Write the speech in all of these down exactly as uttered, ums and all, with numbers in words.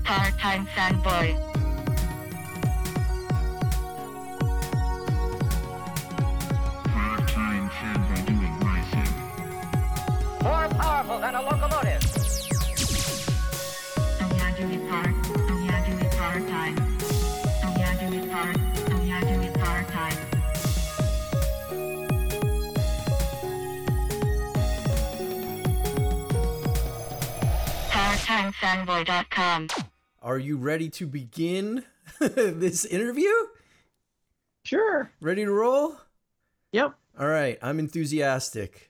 Part-time fanboy. Part-time fanboy doing my thing. More powerful than a locomotive. Oh yeah, do it part. Oh yeah, do it part-time. Oh yeah, do it part. Oh yeah, do it part-time. part time fanboy dot com. Are you ready to begin this interview? Sure. Ready to roll? Yep. All right. I'm enthusiastic.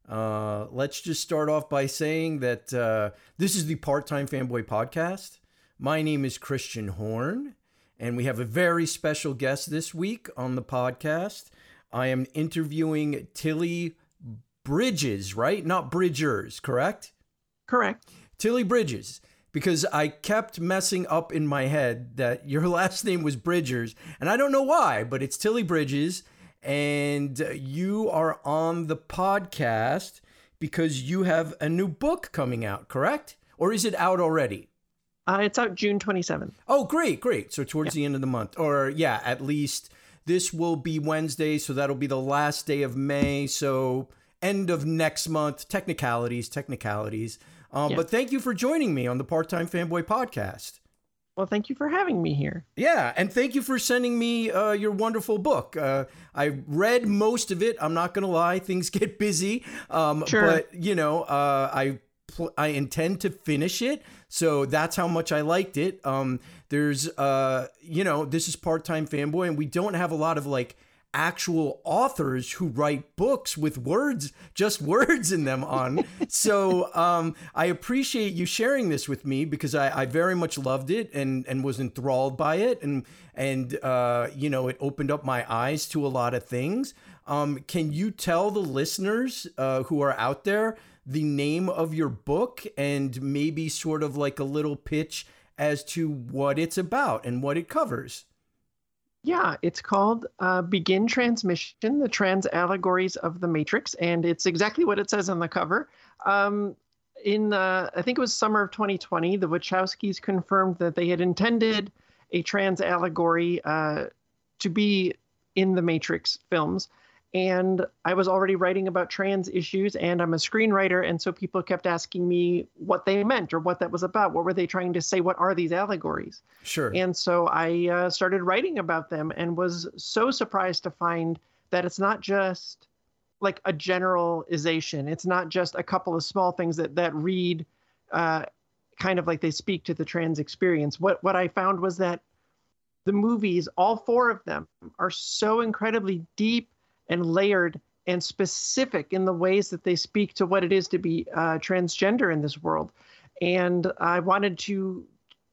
Uh, let's just start off by saying that uh, this is the Part-Time Fanboy Podcast. My name is Christian Horn, and we have a very special guest this week on the podcast. I am interviewing Tilly Bridges, right? Not Bridgers, correct? Correct. Tilly Bridges, because I kept messing up in my head that your last name was Bridgers, and I don't know why, but it's Tilly Bridges, and you are on the podcast because you have a new book coming out, correct? Or is it out already? Uh, it's out June twenty-seventh. Oh, great, great. So towards Yeah. the end of the month, or yeah, at least this will be Wednesday, so that'll be the last day of May, so end of next month, technicalities, technicalities. Um, Yeah. But thank you for joining me on the Part-Time Fanboy Podcast. Well, thank you for having me here. Yeah, and thank you for sending me uh, your wonderful book. Uh, I read most of it. I'm not going to lie. Things get busy. Um, Sure. But, you know, uh, I pl- I intend to finish it. So that's how much I liked it. Um, there's, uh, you know, this is Part-Time Fanboy, and we don't have a lot of, like, actual authors who write books with words, just words in them on. So um, I appreciate you sharing this with me because I, I very much loved it and, and was enthralled by it. And, and uh, you know, it opened up my eyes to a lot of things. Um, can you tell the listeners uh, who are out there the name of your book and maybe sort of like a little pitch as to what it's about and what it covers? Yeah, it's called uh, Begin Transmission, the Trans Allegories of the Matrix, and it's exactly what it says on the cover. Um, in, uh, I think it was summer of twenty twenty, the Wachowskis confirmed that they had intended a trans allegory uh, to be in the Matrix films. And I was already writing about trans issues, and I'm a screenwriter, and so people kept asking me what they meant or what that was about. What were they trying to say? What are these allegories? Sure. And so I uh, started writing about them and was so surprised to find that it's not just like a generalization. It's not just a couple of small things that, that read uh, kind of like they speak to the trans experience. What, what I found was that the movies, all four of them, are so incredibly deep and layered and specific in the ways that they speak to what it is to be uh, transgender in this world. And I wanted to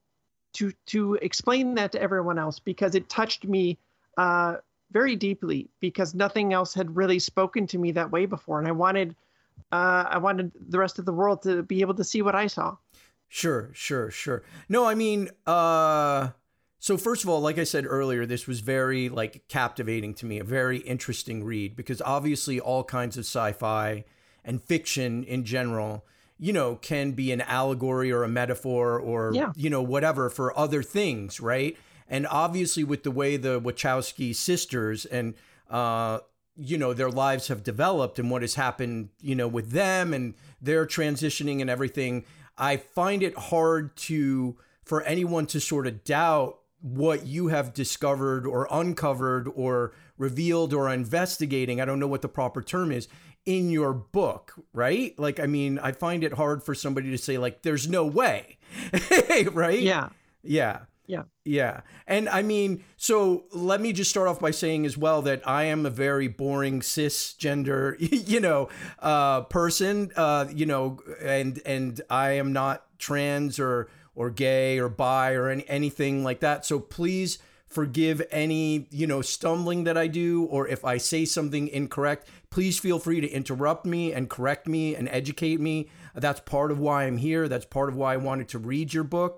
to to explain that to everyone else because it touched me uh, very deeply because nothing else had really spoken to me that way before. And I wanted uh, I wanted the rest of the world to be able to see what I saw. Sure, sure, sure. No, I mean, uh, so first of all, like I said earlier, this was very like captivating to me, a very interesting read because obviously all kinds of sci-fi and fiction in general, you know, can be an allegory or a metaphor or, Yeah. you know, whatever for other things, right? And obviously with the way the Wachowski sisters and, uh, you know, their lives have developed and what has happened, you know, with them and their transitioning and everything, I find it hard to, for anyone to sort of doubt what you have discovered or uncovered or revealed or investigating, I don't know what the proper term is, in your book, right? Like, I mean, I find it hard for somebody to say like, there's no way, right? Yeah. Yeah. Yeah. Yeah. And I mean, so let me just start off by saying as well that I am a very boring cisgender, you know, uh, person, uh, you know, and, and I am not trans or, or gay or bi or any, anything like that. So please forgive any, you know, stumbling that I do, or if I say something incorrect, please feel free to interrupt me and correct me and educate me. That's part of why I'm here. That's part of why I wanted to read your book.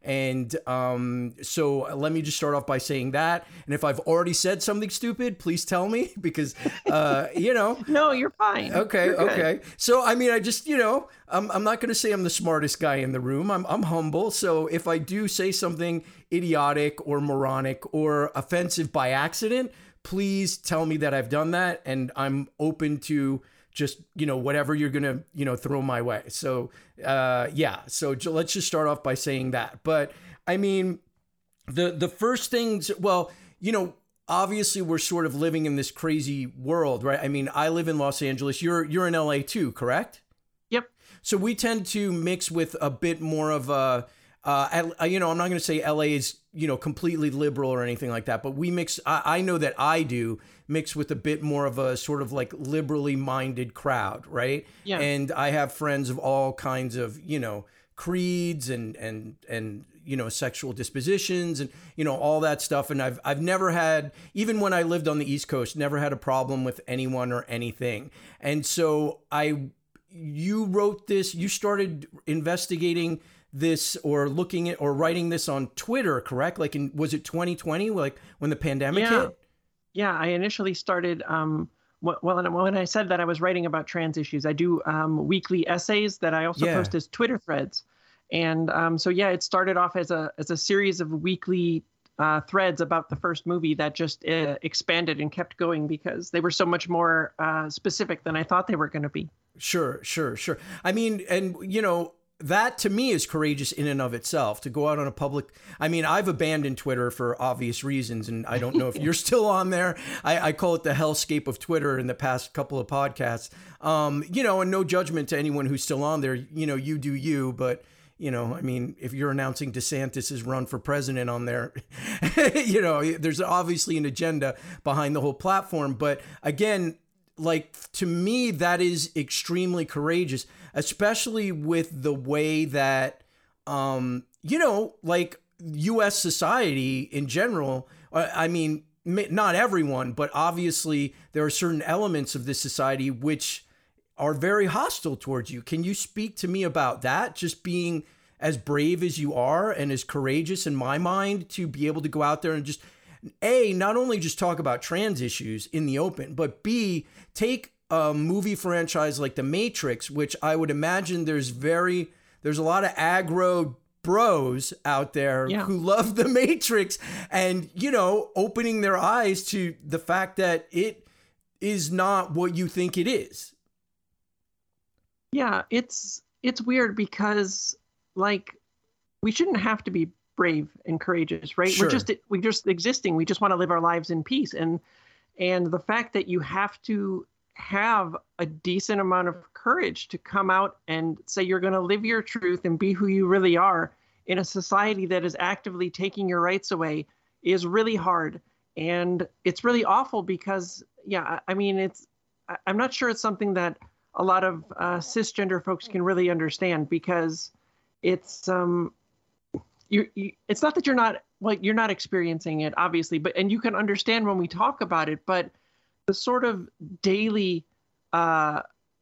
And um, so let me just start off by saying that. And if I've already said something stupid, please tell me because, uh, you know. No, you're fine. Okay, You're good. okay. So, I mean, I just, you know, I'm, I'm not going to say I'm the smartest guy in the room. I'm, I'm humble. So if I do say something idiotic or moronic or offensive by accident, please tell me that I've done that. And I'm open to just, you know, whatever you're going to, you know, throw my way. So, uh, yeah. So j- let's just start off by saying that. But I mean, the, the first things, well, you know, obviously we're sort of living in this crazy world, right? I mean, I live in Los Angeles. You're, you're in L A too, correct? Yep. So we tend to mix with a bit more of a, uh, you know, I'm not going to say L A is, you know, completely liberal or anything like that, but we mix, I, I know that I do mix with a bit more of a sort of like liberally minded crowd, right? Yeah. And I have friends of all kinds of, you know, creeds and, and, and, you know, sexual dispositions and, you know, all that stuff. And I've, I've never had, even when I lived on the East Coast, never had a problem with anyone or anything. And so I, you wrote this, you started investigating this or looking at or writing this on Twitter, correct? Like in, was it twenty twenty, like when the pandemic Yeah. hit? Yeah, I initially started, um, wh- well, and when I said that I was writing about trans issues, I do um, weekly essays that I also Yeah. post as Twitter threads. And um, so, yeah, it started off as a as a series of weekly uh, threads about the first movie that just uh, expanded and kept going because they were so much more uh, specific than I thought they were going to be. Sure, sure, sure. I mean, and, you know, that to me is courageous in and of itself to go out on a public. I mean, I've abandoned Twitter for obvious reasons, and I don't know if you're still on there. I, I call it the hellscape of Twitter in the past couple of podcasts. Um, you know, and no judgment to anyone who's still on there. You know, you do you, but you know, I mean, if you're announcing DeSantis's run for president on there, you know, there's obviously an agenda behind the whole platform. But again, like to me, that is extremely courageous, especially with the way that, um, you know, like U S society in general, I mean, not everyone, but obviously there are certain elements of this society which are very hostile towards you. Can you speak to me about that? Just being as brave as you are and as courageous in my mind to be able to go out there and just, A, not only just talk about trans issues in the open, but B, take a movie franchise like The Matrix, which I would imagine there's very, there's a lot of aggro bros out there Yeah. who love The Matrix and, you know, opening their eyes to the fact that it is not what you think it is. Yeah, it's it's weird because like we shouldn't have to be brave and courageous, right? Sure. We're just we're just existing. We just want to live our lives in peace. And and the fact that you have to have a decent amount of courage to come out and say you're going to live your truth and be who you really are in a society that is actively taking your rights away is really hard. And it's really awful because, yeah, I mean, it's I- I'm not sure it's something that a lot of uh, cisgender folks can really understand because it's um you, you it's not that you're not well you're not experiencing it obviously, but and you can understand when we talk about it, but the sort of daily uh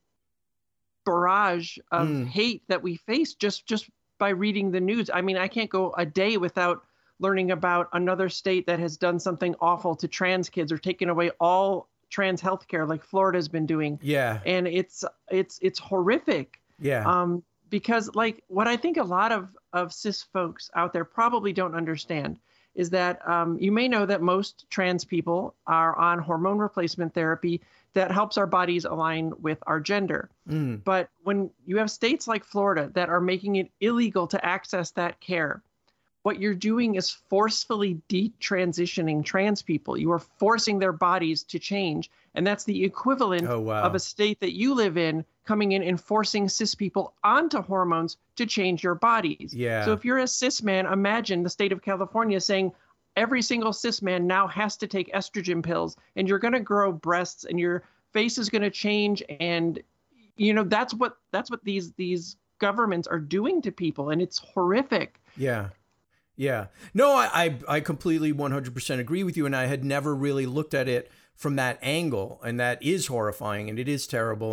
barrage of Mm. hate that we face just just by reading the news. I mean, I can't go a day without learning about another state that has done something awful to trans kids or taken away all trans healthcare like Florida's been doing. Yeah. And it's it's it's horrific. Yeah. Um, because like what I think a lot of, of cis folks out there probably don't understand is that um, you may know that most trans people are on hormone replacement therapy that helps our bodies align with our gender. Mm. But when you have states like Florida that are making it illegal to access that care, what you're doing is forcefully detransitioning trans people. You are forcing their bodies to change. And that's the equivalent Oh, wow. of a state that you live in coming in and forcing cis people onto hormones to change your bodies. Yeah. So if you're a cis man, imagine the state of California saying every single cis man now has to take estrogen pills and you're going to grow breasts and your face is going to change. And, you know, that's what that's what these these governments are doing to people. And it's horrific. Yeah. Yeah. No, I, I, I completely one hundred percent agree with you. And I had never really looked at it from that angle. And that is horrifying and it is terrible. And,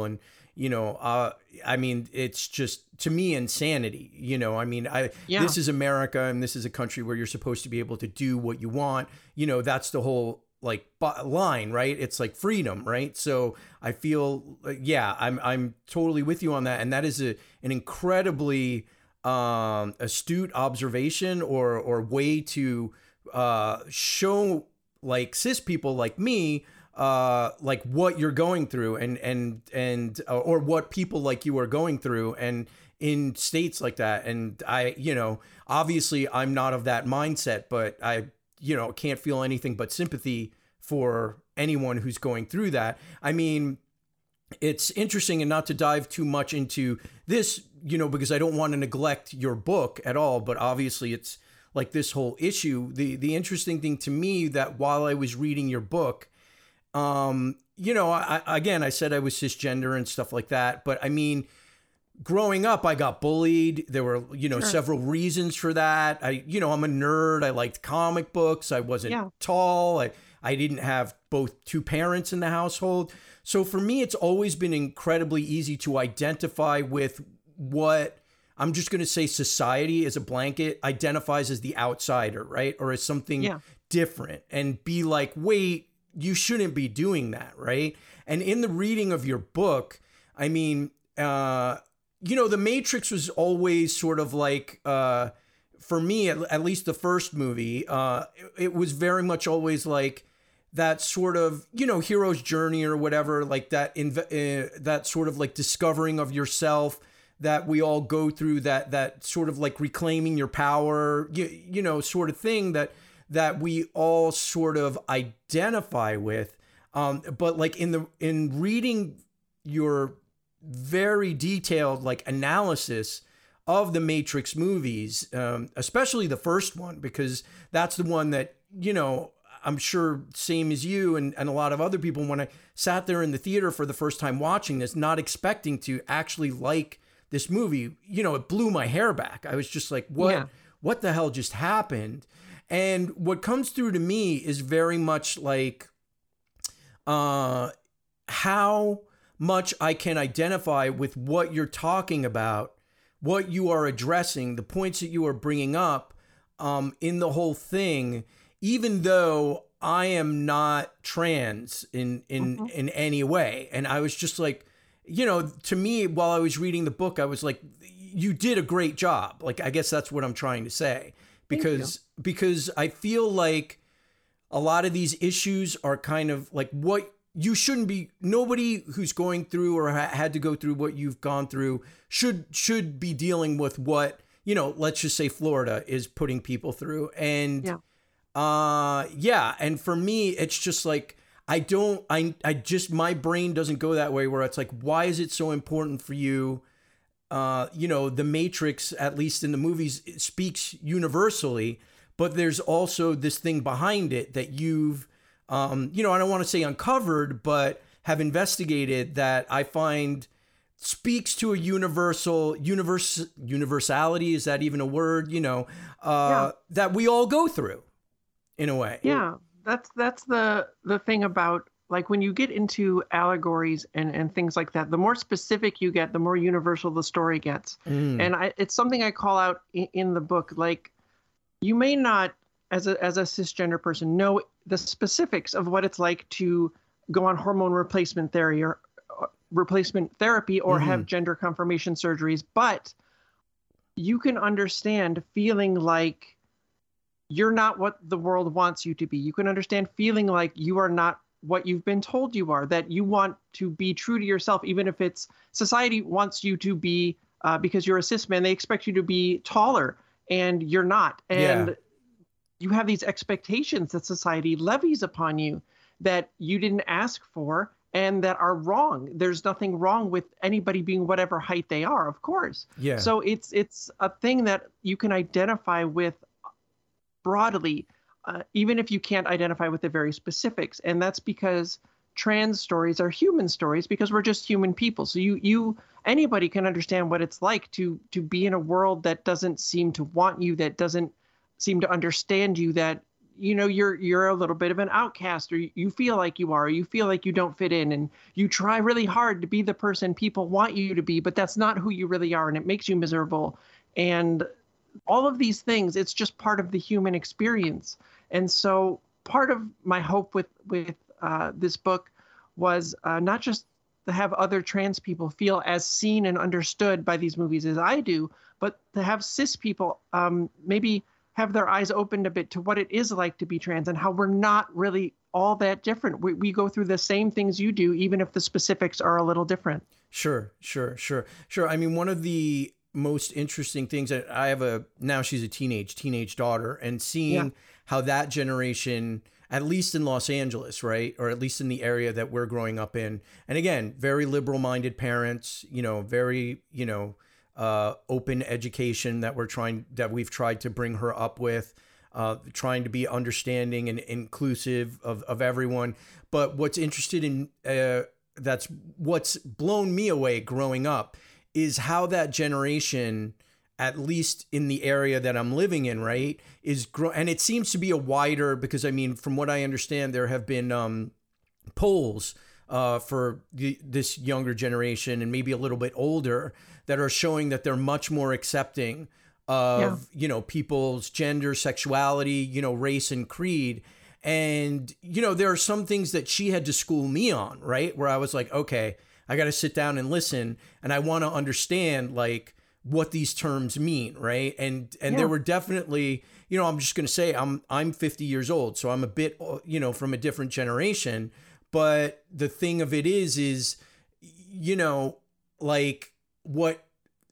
you know, uh, I mean, it's just, to me, insanity. You know, I mean, I Yeah. this is America, and this is a country where you're supposed to be able to do what you want. You know, that's the whole like bo- line, right? It's like freedom, right? So I feel, uh, yeah, I'm I'm totally with you on that, and that is a an incredibly um, astute observation or or way to uh, show like cis people like me, uh, like what you're going through, and and and uh, or what people like you are going through, and in states like that. And I, you know, obviously I'm not of that mindset, but I, you know, can't feel anything but sympathy for anyone who's going through that. I mean, it's interesting, and not to dive too much into this, you know, because I don't want to neglect your book at all, but obviously it's like this whole issue. The the interesting thing to me, that while I was reading your book, um, you know, I, again, I said I was cisgender and stuff like that, but I mean, growing up, I got bullied. There were, you know, Sure. several reasons for that. I, you know, I'm a nerd. I liked comic books. I wasn't Yeah. tall. I, I didn't have both two parents in the household. So for me, it's always been incredibly easy to identify with what, I'm just going to say, society as a blanket identifies as the outsider, right? Or as something Yeah. different, and be like, wait, you shouldn't be doing that, right? And in the reading of your book, I mean, uh, you know, The Matrix was always sort of like, uh, for me, at, at least the first movie, uh, it, it was very much always like that sort of, you know, hero's journey or whatever, like that, inv- uh, that sort of like discovering of yourself that we all go through, that, that sort of like reclaiming your power, you, you know, sort of thing that, that we all sort of identify with. Um, but like in the, in reading your very detailed like analysis of the Matrix movies, um, especially the first one, because that's the one that, you know, I'm sure same as you and, and a lot of other people, when I sat there in the theater for the first time watching this, not expecting to actually like this movie, you know, it blew my hair back. I was just like, what, Yeah. what the hell just happened? And what comes through to me is very much like, uh, how much I can identify with what you're talking about, what you are addressing, the points that you are bringing up, um, in the whole thing, even though I am not trans in, in, Mhm. in any way. And I was just like, you know, to me, while I was reading the book, I was like, you did a great job. Like, I guess that's what I'm trying to say, because, because I feel like a lot of these issues are kind of like what you shouldn't be, nobody who's going through or ha- had to go through what you've gone through should, should be dealing with what, you know, let's just say Florida is putting people through. And, Yeah. uh, yeah. And for me, it's just like, I don't, I, I just, my brain doesn't go that way, where it's like, why is it so important for you? Uh, you know, The Matrix, at least in the movies, it speaks universally, but there's also this thing behind it that you've, um, you know, I don't want to say uncovered, but have investigated, that I find speaks to a universal universe universality. Is that even a word? You know, uh, Yeah. that we all go through in a way. Yeah, that's that's the the thing about, like, when you get into allegories and and things like that, the more specific you get, the more universal the story gets. Mm. And I, it's something I call out in, in the book. Like, you may not, as a as a cisgender person, know the specifics of what it's like to go on hormone replacement therapy or uh, replacement therapy or Mhm. have gender confirmation surgeries, but you can understand feeling like you're not what the world wants you to be. You can understand feeling like you are not what you've been told you are, that you want to be true to yourself, even if it's society wants you to be, uh, because you're a cis man, they expect you to be taller and you're not. And Yeah. you have these expectations that society levies upon you that you didn't ask for and that are wrong. There's nothing wrong with anybody being whatever height they are, of course. Yeah. So it's it's a thing that you can identify with broadly, uh, even if you can't identify with the very specifics. And that's because trans stories are human stories, because we're just human people. So you you anybody can understand what it's like to to be in a world that doesn't seem to want you, that doesn't seem to understand you, that you know, you're you're a little bit of an outcast, or you feel like you are, or you feel like you don't fit in, and you try really hard to be the person people want you to be, but that's not who you really are, and it makes you miserable. And all of these things, it's just part of the human experience. And so part of my hope with with uh, this book was uh, not just to have other trans people feel as seen and understood by these movies as I do, but to have cis people um, maybe have their eyes opened a bit to what it is like to be trans and how we're not really all that different. We, we go through the same things you do, even if the specifics are a little different. Sure, sure, sure, sure. I mean, one of the most interesting things that I have a, now she's a teenage, teenage daughter, and seeing yeah. how that generation, at least in Los Angeles, right? Or at least in the area that we're growing up in. And again, very liberal minded parents, you know, very, you know, uh, open education that we're trying, that we've tried to bring her up with, uh, trying to be understanding and inclusive of, of everyone. But what's interested in, uh, that's what's blown me away growing up is how that generation, at least in the area that I'm living in, right, is grow, and it seems to be a wider, because I mean, from what I understand, there have been um, polls uh, for the, this younger generation and maybe a little bit older that are showing that they're much more accepting of, yeah. you know, people's gender, sexuality, you know, race and creed. And, you know, there are some things that she had to school me on, right, where I was like, okay, I got to sit down and listen, and I want to understand, like, what these terms mean, right? And and yeah. there were definitely, you know, I'm just going to say I'm I'm fifty years old, so I'm a bit, you know, from a different generation. But the thing of it is, is, you know, like what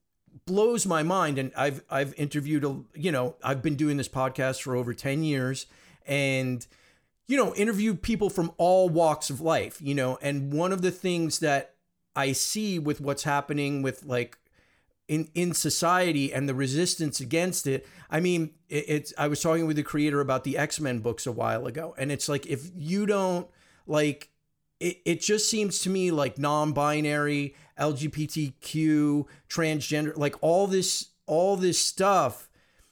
blows my mind, and I've I've interviewed, a, you know, I've been doing this podcast for over ten years, and, you know, interviewed people from all walks of life, you know, and one of the things that I see with what's happening with like in, in society and the resistance against it. I mean, it, it's, I was talking with the creator about the X-Men books a while ago, and it's like, if you don't like, it, it just seems to me like non-binary, L G B T Q, transgender, like all this, all this stuff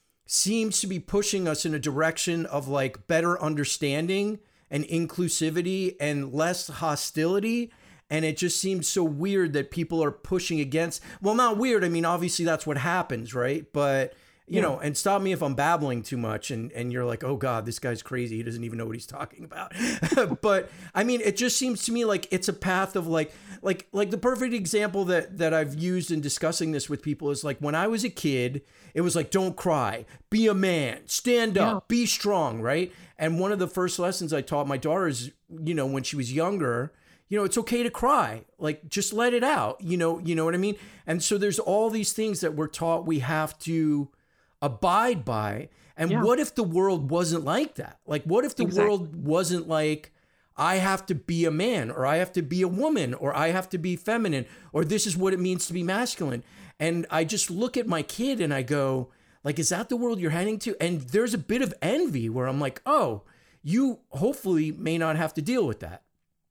seems to be pushing us in a direction of like better understanding and inclusivity and less hostility. And it just seems so weird that people are pushing against, well, not weird. I mean, obviously that's what happens, right? But, you yeah. know, and stop me if I'm babbling too much and, and you're like, oh God, this guy's crazy. He doesn't even know what he's talking about. But I mean, it just seems to me like it's a path of like, like, like the perfect example that, that I've used in discussing this with people is like, when I was a kid, it was like, don't cry, be a man, stand up, yeah. be strong, right? And one of the first lessons I taught my daughter is, you know, when she was younger, you know, it's okay to cry, like just let it out, you know, you know what I mean? And so there's all these things that we're taught we have to abide by. And yeah. what if the world wasn't like that? Like, what if the exactly. world wasn't like, I have to be a man, or I have to be a woman, or I have to be feminine, or this is what it means to be masculine. And I just look at my kid and I go, like, is that the world you're heading to? And there's a bit of envy where I'm like, oh, you hopefully may not have to deal with that.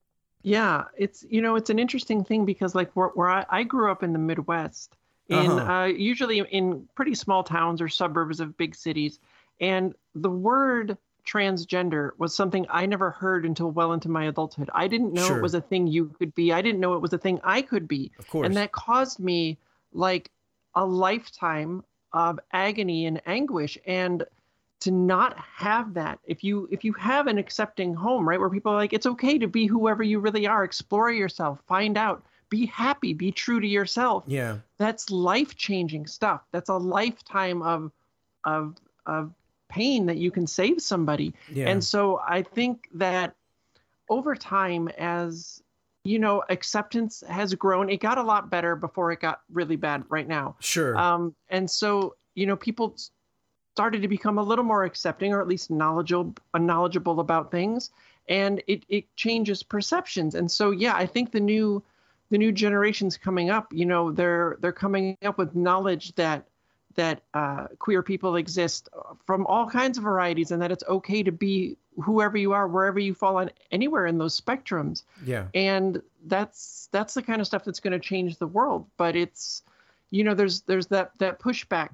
Yeah, it's, you know, it's an interesting thing because like where, where I, I grew up in the Midwest, in uh-huh. uh, usually in pretty small towns or suburbs of big cities. And the word transgender was something I never heard until well into my adulthood. I didn't know sure. it was a thing you could be. I didn't know it was a thing I could be. Of course. And that caused me like a lifetime of agony and anguish. And to not have that, if you if you have an accepting home, right, where people are like, it's okay to be whoever you really are, explore yourself, find out, be happy, be true to yourself. Yeah, that's life-changing stuff. That's a lifetime of of of pain that you can save somebody. Yeah. And so I think that over time, as you know, acceptance has grown. It got a lot better before it got really bad right now. Sure. Um, and so, you know, people started to become a little more accepting, or at least knowledgeable, knowledgeable about things, and it, it changes perceptions. And so, yeah, I think the new, the new generations coming up, you know, they're they're coming up with knowledge that that uh, queer people exist from all kinds of varieties, and that it's okay to be whoever you are, wherever you fall on, anywhere in those spectrums. Yeah. And that's that's the kind of stuff that's going to change the world. But it's, you know, there's there's that that pushback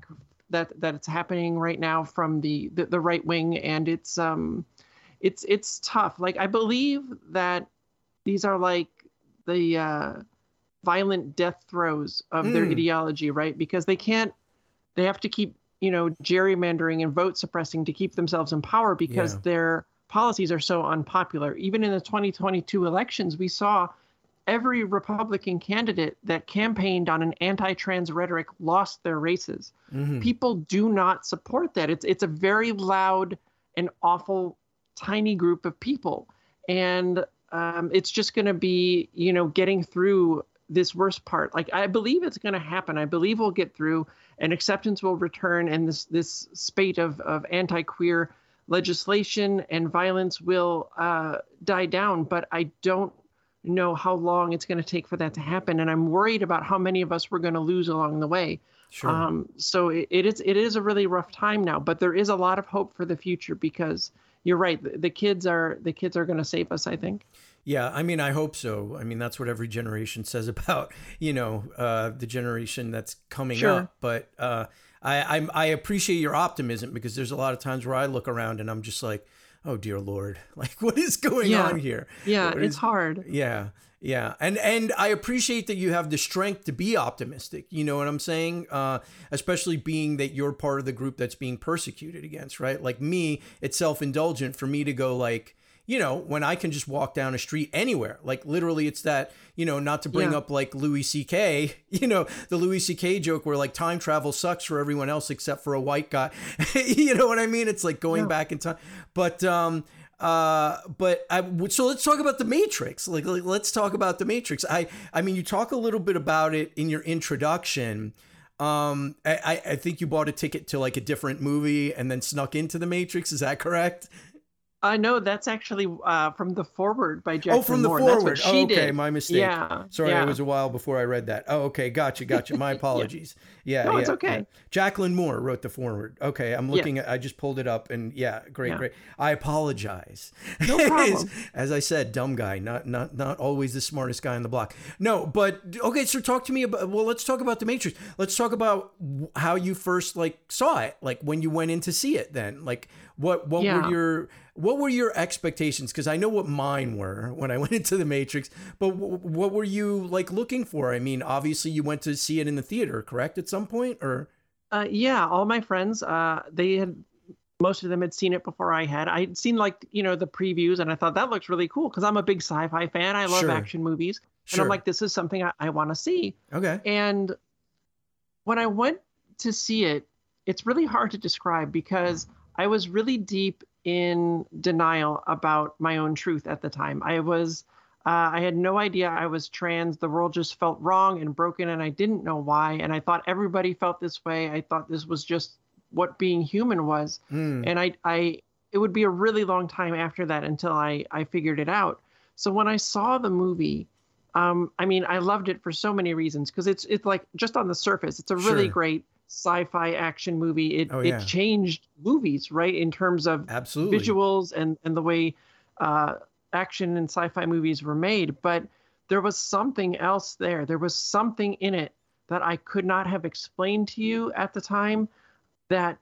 that that it's happening right now from the the, the right wing, and it's um it's it's tough. Like, I believe that these are like the uh, violent death throes of mm. their ideology, right? Because they can't, they have to keep, you know, gerrymandering and vote suppressing to keep themselves in power because yeah. their policies are so unpopular. Even in the twenty twenty-two elections, we saw every Republican candidate that campaigned on an anti-trans rhetoric lost their races. Mm-hmm. People do not support that. It's it's a very loud and awful, tiny group of people. And um, it's just going to be, you know, getting through this worst part. Like, I believe it's going to happen. I believe we'll get through and acceptance will return, and this this spate of, of anti-queer legislation and violence will uh, die down. But I don't know how long it's going to take for that to happen. And I'm worried about how many of us we're going to lose along the way. Sure. Um, so it, it is it is a really rough time now, but there is a lot of hope for the future because you're right. The, the kids are the kids are going to save us, I think. Yeah, I mean, I hope so. I mean, that's what every generation says about, you know, uh, the generation that's coming Sure. up. But uh, I, I I appreciate your optimism because there's a lot of times where I look around and I'm just like, oh, dear Lord, like, what is going Yeah. on here? Yeah, What it's is- hard. Yeah, yeah, and and I appreciate that you have the strength to be optimistic. You know what I'm saying? Uh, especially being that you're part of the group that's being persecuted against, right? Like me, it's self-indulgent for me to go like, you know, when I can just walk down a street anywhere. Like literally, it's that, you know, not to bring Yeah. up like Louis C K, you know, the Louis C K joke where like time travel sucks for everyone else except for a white guy. You know what I mean? It's like going Yeah. back in time. But um, Uh, but I would, so let's talk about the Matrix. Like, like, let's talk about the Matrix. I, I mean, you talk a little bit about it in your introduction. Um, I, I think you bought a ticket to like a different movie and then snuck into the Matrix. Is that correct? Uh, no, that's actually uh, from The Forward by Jacqueline Oh, from the Moore. That's forward. what she Oh, okay, did. my mistake. Yeah. Sorry, yeah. it was a while before I read that. Oh, okay, gotcha, gotcha. My apologies. Yeah, No, yeah, it's okay. yeah. Jacqueline Moore wrote the forward. Okay, I'm looking at. I just pulled it up, and yeah, great, Yeah. great. I apologize. No problem. As I said, dumb guy, not not not always the smartest guy on the block. No, but okay. So talk to me about. Well, let's talk about the Matrix. Let's talk about how you first like saw it, like when you went in to see it. Then, like what what Yeah. were your what were your expectations? Because I know what mine were when I went into the Matrix, but w- what were you like looking for? I mean, obviously you went to see it in the theater, correct? At some point, or Uh, yeah, all my friends, uh, they had, most of them had seen it before I had. I'd seen like, you know, the previews and I thought that looks really cool because I'm a big sci-fi fan. I love Sure. action movies. And Sure. I'm like, this is something I, I want to see. okay, And when I went to see it, it's really hard to describe because I was really deep in denial about my own truth at the time. I was, uh, I had no idea I was trans. The world just felt wrong and broken, and I didn't know why. And I thought everybody felt this way. I thought this was just what being human was. Mm. And I, I, it would be a really long time after that until I, I figured it out. So when I saw the movie, um, I mean, I loved it for so many reasons because it's, it's like just on the surface, it's a really Sure. great sci-fi action movie. It Oh, yeah. it changed movies, right, in terms of absolutely. visuals and and the way uh, action and sci-fi movies were made. But there was something else there. There was something in it that I could not have explained to you at the time. That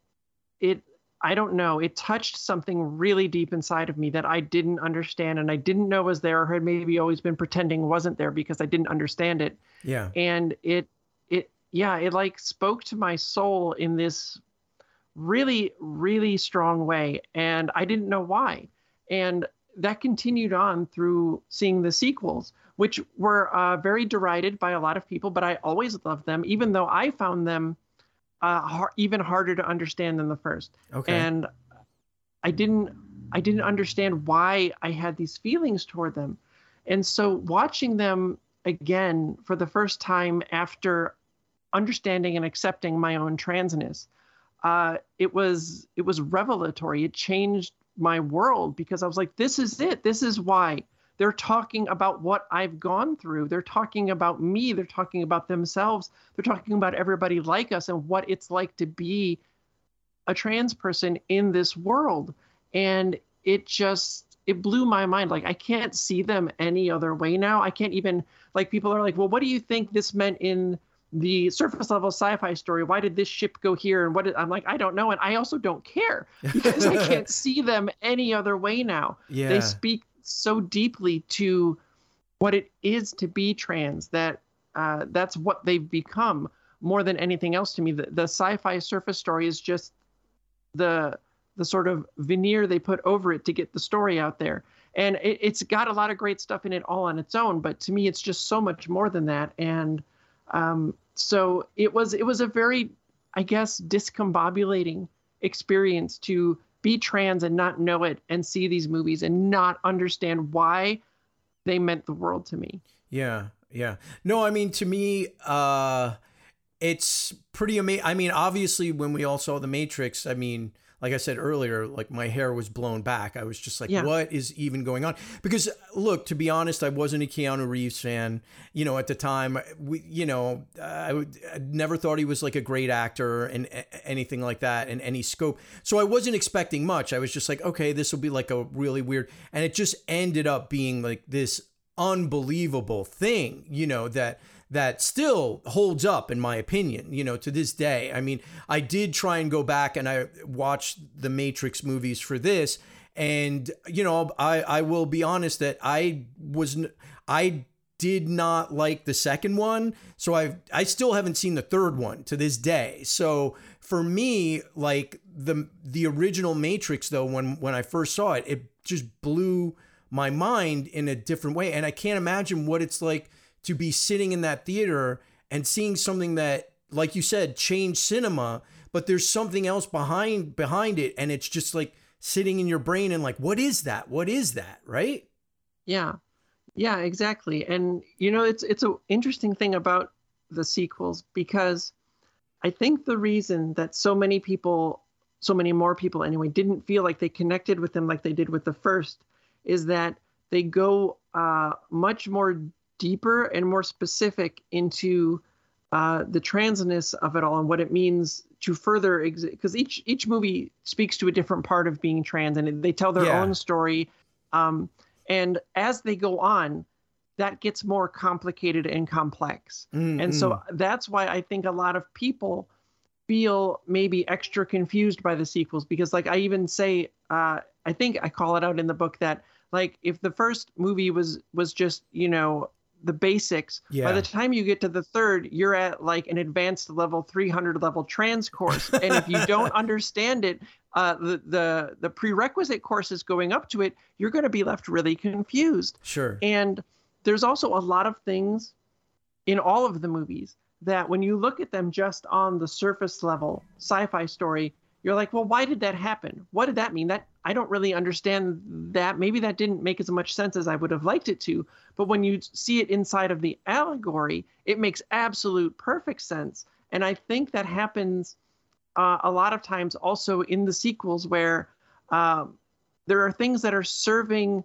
it, I don't know, it touched something really deep inside of me that I didn't understand and I didn't know was there, or had maybe always been pretending wasn't there because I didn't understand it. Yeah. And it it yeah, it like spoke to my soul in this really, really strong way. And I didn't know why. And that continued on through seeing the sequels, which were uh, very derided by a lot of people, but I always loved them, even though I found them uh, har- even harder to understand than the first. Okay. And I didn't, I didn't understand why I had these feelings toward them. And so watching them again for the first time after understanding and accepting my own transness, uh, it was it was revelatory. It changed my world because I was like, this is it. This is why they're talking about what I've gone through. They're talking about me. They're talking about themselves. They're talking about everybody like us and what it's like to be a trans person in this world. And it just, it blew my mind. Like, I can't see them any other way now. I can't even, like, people are like, well, what do you think this meant in the surface level sci-fi story. Why did this ship go here? And what did, I'm like, I don't know. And I also don't care because I can't see them any other way now. Yeah. They speak so deeply to what it is to be trans, that uh, that's what they've become more than anything else to me. The, the sci-fi surface story is just the the sort of veneer they put over it to get the story out there. And it, it's got a lot of great stuff in it all on its own, but to me, it's just so much more than that. And um, so it was it was a very, I guess, discombobulating experience to be trans and not know it and see these movies and not understand why they meant the world to me. Yeah, yeah. No, I mean, to me, uh, it's pretty amazing. I mean, obviously, when we all saw The Matrix, I mean, like I said earlier, like my hair was blown back. I was just like, Yeah. what is even going on? Because look, to be honest, I wasn't a Keanu Reeves fan. You know, at the time, we, you know, I, would, I never thought he was like a great actor and a- anything like that in any scope. So I wasn't expecting much. I was just like, okay, this will be like a really weird, and it just ended up being like this unbelievable thing, you know, that that still holds up in my opinion, you know, to this day. I mean, I did try and go back and I watched the Matrix movies for this, and you know, I I will be honest that I was I did not like the second one, so I I still haven't seen the third one to this day. So for me, like the the original Matrix though, when when I first saw it, it just blew my mind in a different way, and I can't imagine what it's like to be sitting in that theater and seeing something that, like you said, changed cinema, but there's something else behind behind it, and it's just like sitting in your brain and like, what is that? What is that? Right? Yeah. Yeah, exactly. And you know, it's it's an interesting thing about the sequels, because I think the reason that so many people, so many more people anyway, didn't feel like they connected with them like they did with the first is that they go uh, much more deeper and more specific into uh, the transness of it all and what it means to further exist. Because each each movie speaks to a different part of being trans, and they tell their Yeah. own story. Um, and as they go on, that gets more complicated and complex. Mm-hmm. And so that's why I think a lot of people feel maybe extra confused by the sequels, because like I even say, uh, I think I call it out in the book that like if the first movie was was just, you know, the basics, Yeah. by the time you get to the third, you're at like an advanced level three hundred level trans course. And if you don't understand it, uh, the, the, the prerequisite courses going up to it, you're going to be left really confused. Sure. And there's also a lot of things in all of the movies that when you look at them just on the surface level sci-fi story, you're like, well, why did that happen? What did that mean? That I don't really understand that. Maybe that didn't make as much sense as I would have liked it to. But when you see it inside of the allegory, it makes absolute perfect sense. And I think that happens uh, a lot of times also in the sequels where um, there are things that are serving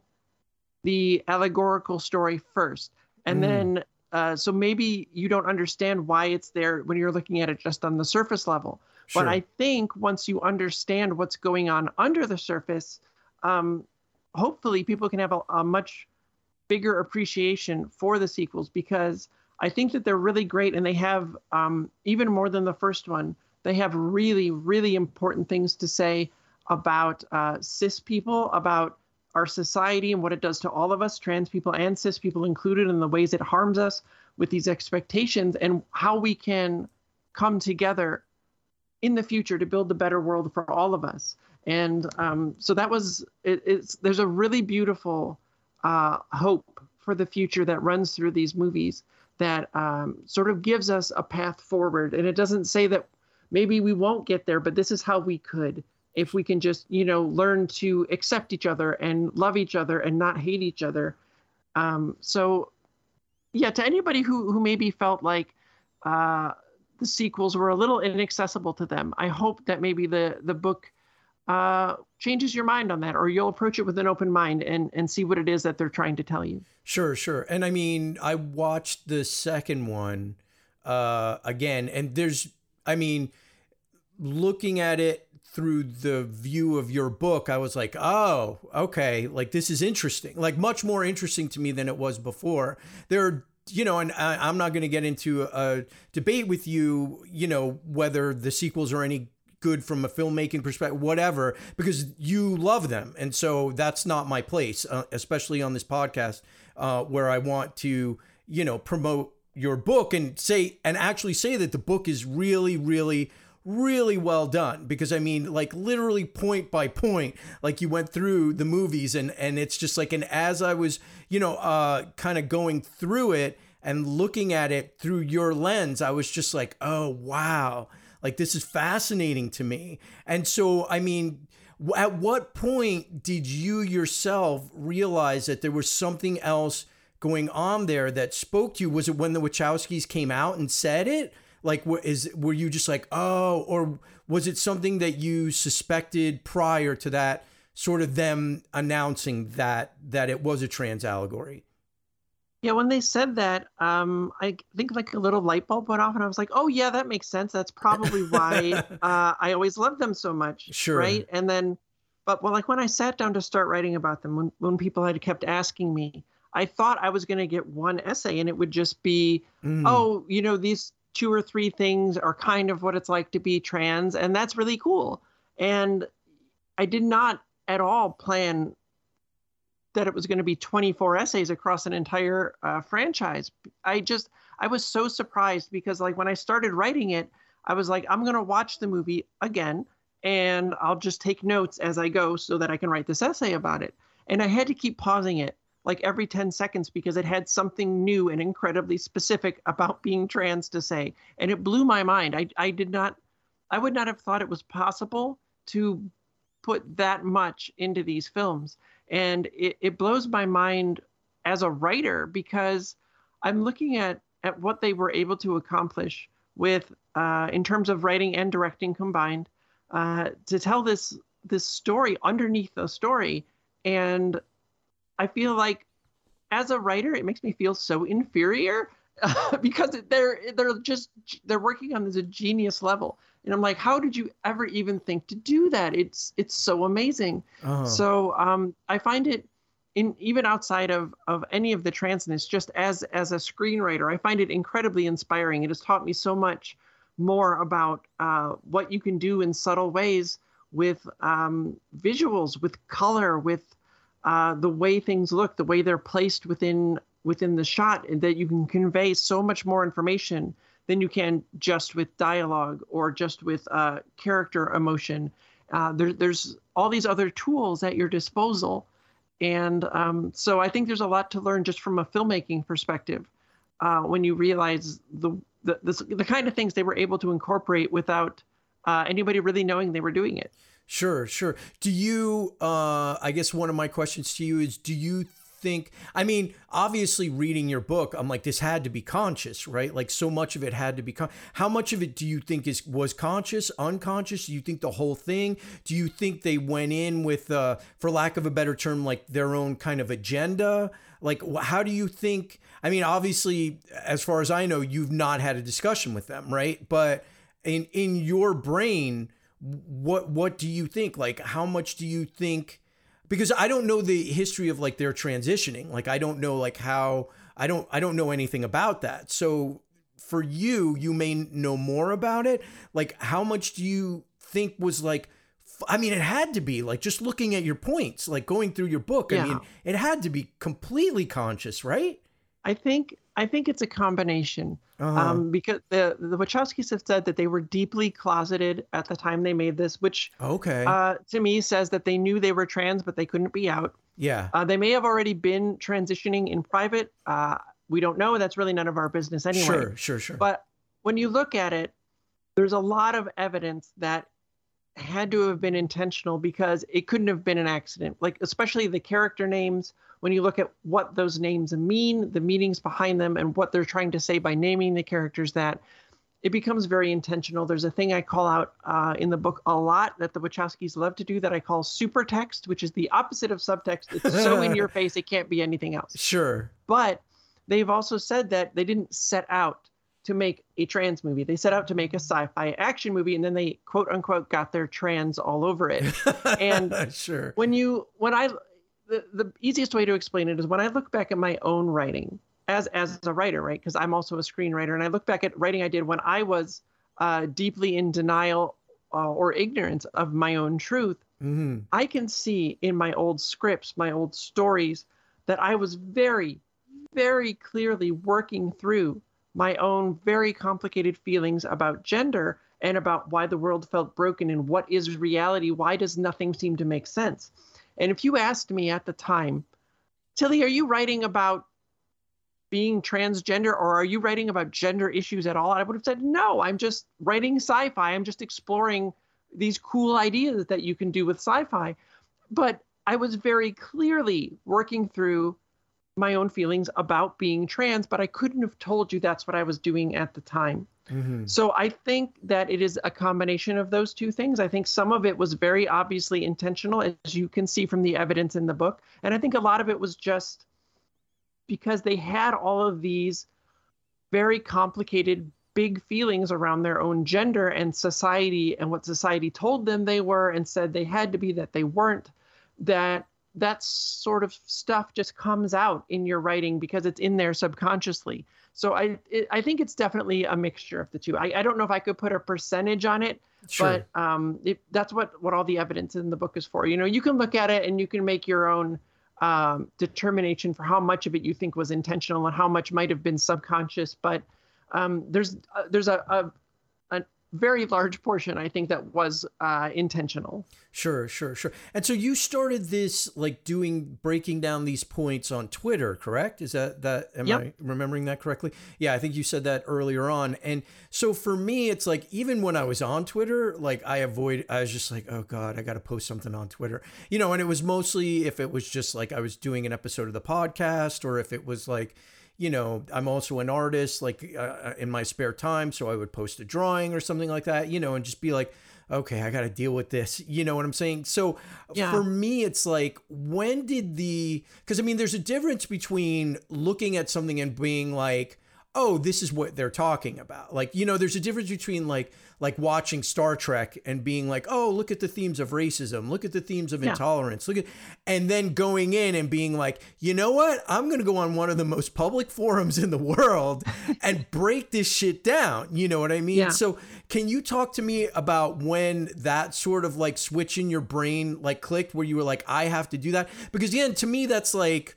the allegorical story first. And Mm. then, uh, so maybe you don't understand why it's there when you're looking at it just on the surface level. Sure. But I think once you understand what's going on under the surface, um, hopefully people can have a, a much bigger appreciation for the sequels, because I think that they're really great, and they have, um, even more than the first one, they have really, really important things to say about uh, cis people, about our society and what it does to all of us, trans people and cis people included, and the ways it harms us with these expectations, and how we can come together in the future to build the better world for all of us. And um, so that was, it, it's, there's a really beautiful uh, hope for the future that runs through these movies that um, sort of gives us a path forward. And it doesn't say that maybe we won't get there, but this is how we could, if we can just, you know, learn to accept each other and love each other and not hate each other. Um, so yeah, to anybody who, who maybe felt like, uh, the sequels were a little inaccessible to them, I hope that maybe the the book uh, changes your mind on that, or you'll approach it with an open mind and and see what it is that they're trying to tell you. Sure, sure. And I mean, I watched the second one uh, again, and there's, I mean, looking at it through the view of your book, I was like, oh, okay, like this is interesting, like much more interesting to me than it was before. There are you know, and I, I'm not going to get into a debate with you, you know, whether the sequels are any good from a filmmaking perspective, whatever, because you love them. And so that's not my place, uh, especially on this podcast, uh, where I want to, you know, promote your book and say, and actually say that the book is really, really, really well done. Because I mean, like literally point by point, like you went through the movies and, and it's just like, and as I was, you know, uh, kind of going through it and looking at it through your lens, I was just like, oh, wow. Like, this is fascinating to me. And so, I mean, at what point did you yourself realize that there was something else going on there that spoke to you? Was it when the Wachowskis came out and said it? Like, is were you just like, oh, or was it something that you suspected prior to that, sort of them announcing that that it was a trans allegory? Yeah, when they said that, um, I think like a little light bulb went off, and I was like, "Oh yeah, that makes sense. That's probably why uh, I always loved them so much." Sure. Right. And then, but well, like when I sat down to start writing about them, when when people had kept asking me, I thought I was going to get one essay, and it would just be, Mm. "Oh, you know, these two or three things are kind of what it's like to be trans, and that's really cool." And I did not at all plan that it was going to be twenty-four essays across an entire uh, franchise. I just, I was so surprised because like when I started writing it, I was like, I'm going to watch the movie again and I'll just take notes as I go so that I can write this essay about it. And I had to keep pausing it like every ten seconds because it had something new and incredibly specific about being trans to say. And it blew my mind. I, I did not, I would not have thought it was possible to put that much into these films. And it, it blows my mind as a writer because I'm looking at, at what they were able to accomplish with, uh, in terms of writing and directing combined, uh, to tell this this story underneath the story. And I feel like as a writer, it makes me feel so inferior uh, because they're they're just they're working on this a genius level. And I'm like, how did you ever even think to do that? It's it's so amazing. Oh. So um, I find it, in even outside of, of any of the transness, just as as a screenwriter, I find it incredibly inspiring. It has taught me so much more about uh, what you can do in subtle ways with um, visuals, with color, with uh, the way things look, the way they're placed within within the shot, and that you can convey so much more information than you can just with dialogue or just with uh, character emotion. Uh, there, there's all these other tools at your disposal. And um, so I think there's a lot to learn just from a filmmaking perspective uh, when you realize the, the, the, the kind of things they were able to incorporate without uh, anybody really knowing they were doing it. Sure, sure. Do you, uh, I guess one of my questions to you is, do you think, I mean, obviously reading your book, I'm like, this had to be conscious, right? Like so much of it had to be, con- how much of it do you think is, was conscious, unconscious? Do you think the whole thing? Do you think they went in with, uh, for lack of a better term, like their own kind of agenda? Like, how do you think, I mean, obviously, as far as I know, you've not had a discussion with them, right? But in, in your brain, what, what do you think? Like, how much do you think? Because I don't know the history of like their transitioning. Like, I don't know like how, I don't, I don't know anything about that. So for you, you may know more about it. Like, how much do you think was like, I mean, it had to be like, just looking at your points, like going through your book. Yeah. I mean, it had to be completely conscious, right? I think I think it's a combination Uh-huh. um, because the the Wachowskis have said that they were deeply closeted at the time they made this, which Okay. uh, to me says that they knew they were trans, but they couldn't be out. yeah. Uh, they may have already been transitioning in private. Uh, we don't know. That's really none of our business anyway. Sure, sure, sure. But when you look at it, there's a lot of evidence that had to have been intentional because it couldn't have been an accident. Like, especially the character names, when you look at what those names mean, the meanings behind them, and what they're trying to say by naming the characters, that it becomes very intentional. There's a thing I call out uh, in the book a lot that the Wachowskis love to do that I call super text, which is the opposite of subtext. It's so in your face, it can't be anything else. Sure. But they've also said that they didn't set out to make a trans movie. They set out to make a sci-fi action movie, and then they quote unquote got their trans all over it. And sure. when you, when I, the, the easiest way to explain it is when I look back at my own writing as as a writer, right? Because I'm also a screenwriter, and I look back at writing I did when I was uh, deeply in denial uh, or ignorance of my own truth. Mm-hmm. I can see in my old scripts, my old stories, that I was very, very clearly working through my own very complicated feelings about gender and about why the world felt broken and what is reality. Why does nothing seem to make sense? And if you asked me at the time, Tilly, are you writing about being transgender, or are you writing about gender issues at all? I would have said, no, I'm just writing sci-fi. I'm just exploring these cool ideas that you can do with sci-fi. But I was very clearly working through my own feelings about being trans, but I couldn't have told you that's what I was doing at the time. Mm-hmm. So I think that it is a combination of those two things. I think some of it was very obviously intentional, as you can see from the evidence in the book. And I think a lot of it was just because they had all of these very complicated, big feelings around their own gender and society and what society told them they were and said they had to be, that they weren't, that that sort of stuff just comes out in your writing because it's in there subconsciously. So I it, I think it's definitely a mixture of the two. I, I don't know if I could put a percentage on it, Sure. but um, it, that's what, what all the evidence in the book is for. You know, you can look at it and you can make your own um, determination for how much of it you think was intentional and how much might have been subconscious. But um, there's uh, there's a, a a very large portion, I think, that was uh, intentional. Sure, sure, sure. And so you started this, like, doing, breaking down these points on Twitter, correct? Is that, that, am Yep. I remembering that correctly? Yeah, I think you said that earlier on. And so for me, it's like, even when I was on Twitter, like, I avoid, I was just like, oh God, I got to post something on Twitter, you know, and it was mostly if it was just like, I was doing an episode of the podcast, or if it was like, you know, I'm also an artist, like uh, in my spare time. So I would post a drawing or something like that, you know, and just be like, okay, I got to deal with this. You know what I'm saying? So Yeah. for me, it's like, when did the, because I mean, there's a difference between looking at something and being like, oh, this is what they're talking about. Like, you know, there's a difference between like, like watching Star Trek and being like, oh, look at the themes of racism, look at the themes of Yeah. intolerance, look at, and then going in and being like, you know what? I'm going to go on one of the most public forums in the world and break this shit down. You know what I mean? Yeah. So can you talk to me about when that sort of like switch in your brain, like clicked, where you were like, I have to do that? Because again, to me, that's like,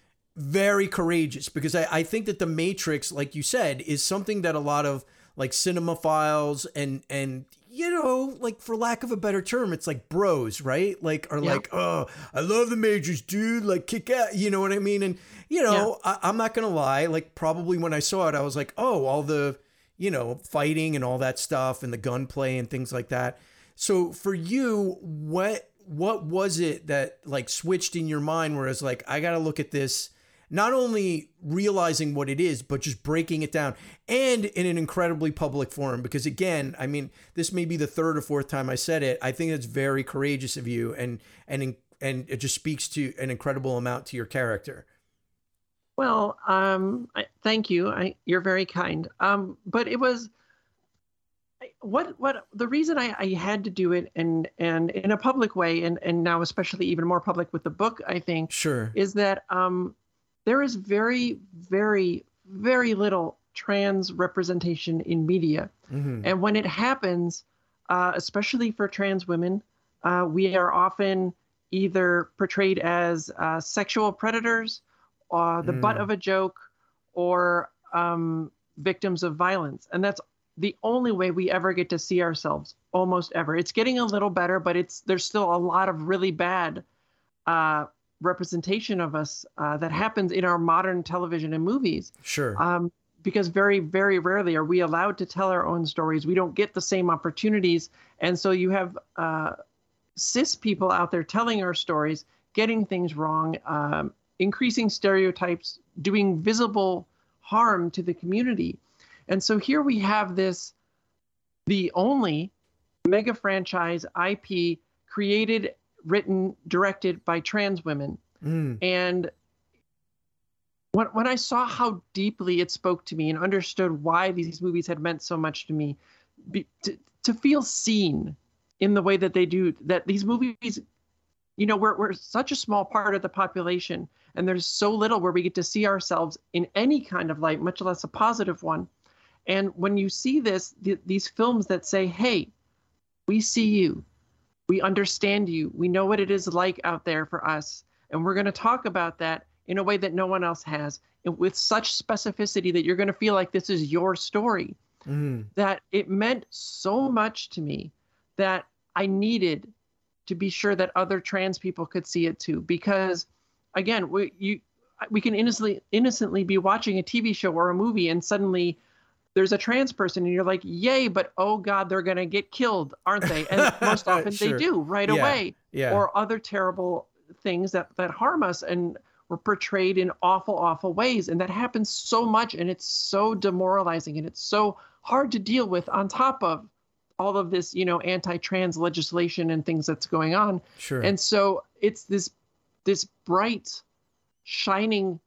very courageous, because I, I think that The Matrix, like you said, is something that a lot of like cinemaphiles and, and, you know, like for lack of a better term, it's like bros, right? Like, are Yeah. like, oh, I love The Matrix, dude, like kick out, you know what I mean? And, you know, I, I'm not going to lie, like probably when I saw it, I was like, oh, all the, you know, fighting and all that stuff and the gunplay and things like that. So for you, what, what was it that like switched in your mind where it's like, I got to look at this, not only realizing what it is, but just breaking it down, and in an incredibly public forum? Because again, I mean, this may be the third or fourth time I said it. I think it's very courageous of you, and and and it just speaks to an incredible amount to your character. Well, um, I, thank you. I, you're very kind. Um, but it was I- what what the reason I, I had to do it, and and in a public way, and and now especially even more public with the book, I think, Sure. is that um, there is very, very, very little trans representation in media. Mm-hmm. And when it happens, uh, especially for trans women, uh, we are often either portrayed as uh, sexual predators, uh, the butt Mm. of a joke, or um, victims of violence. And that's the only way we ever get to see ourselves, almost ever. It's getting a little better, but it's there's still a lot of really bad uh, representation of us uh, that happens in our modern television and movies. Sure. Um, because very, very rarely are we allowed to tell our own stories. We don't get the same opportunities. And so you have uh, cis people out there telling our stories, getting things wrong, um, increasing stereotypes, doing visible harm to the community. And so here we have this, the only mega franchise I P created, written, directed by trans women. Mm. And when, when I saw how deeply it spoke to me and understood why these movies had meant so much to me, be, to, to feel seen in the way that they do, that these movies you know, we're we're such a small part of the population, and there's so little where we get to see ourselves in any kind of light, much less a positive one. And when you see this, th- these films that say, hey, we see you, we understand you, we know what it is like out there for us, and we're going to talk about that in a way that no one else has, and with such specificity that you're going to feel like this is your story, mm. that it meant so much to me that I needed to be sure that other trans people could see it too. Because again, we you we can innocently innocently be watching a T V show or a movie, and suddenly there's a trans person and you're like, yay, but oh God, they're going to get killed, aren't they? And most often sure. they do right yeah. away. Yeah. Or other terrible things that, that harm us and were portrayed in awful, awful ways. And that happens so much, and it's so demoralizing, and it's so hard to deal with on top of all of this, you know, anti-trans legislation and things that's going on. Sure. And so it's this, this bright, shining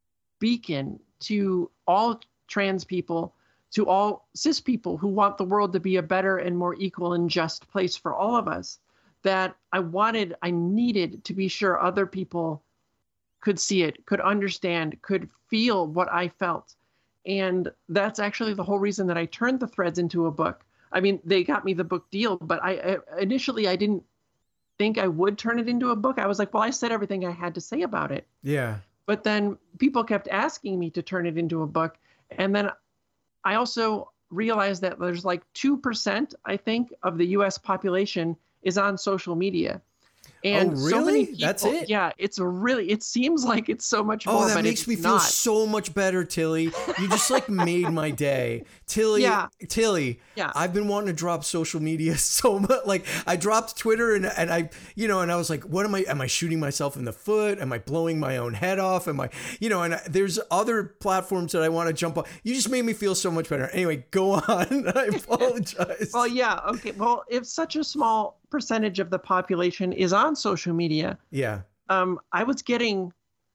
beacon to all trans people, to all cis people who want the world to be a better and more equal and just place for all of us, that I wanted, I needed to be sure other people could see it, could understand, could feel what I felt. And that's actually the whole reason that I turned the threads into a book. I mean, they got me the book deal, but I, I initially I didn't think I would turn it into a book. I was like, well, I said everything I had to say about it. Yeah. But then people kept asking me to turn it into a book. And then I also realized that there's like two percent, I think, of the U S population is on social media. And oh, really? So many people, That's it? Yeah, it's a really, it seems like it's so much more, Oh, that but makes it's me feel not. so much better, Tilly. You just like made my day. Tilly, Yeah. Tilly, Yeah. I've been wanting to drop social media so much. Like I dropped Twitter and, and I, you know, and I was like, what am I, am I shooting myself in the foot? Am I blowing my own head off? Am I, you know, and I, there's other platforms that I want to jump on. You just made me feel so much better. Anyway, go on. I apologize. Well, yeah. Okay. Well, if such a small percentage of the population is on social media, yeah. Um, I was getting,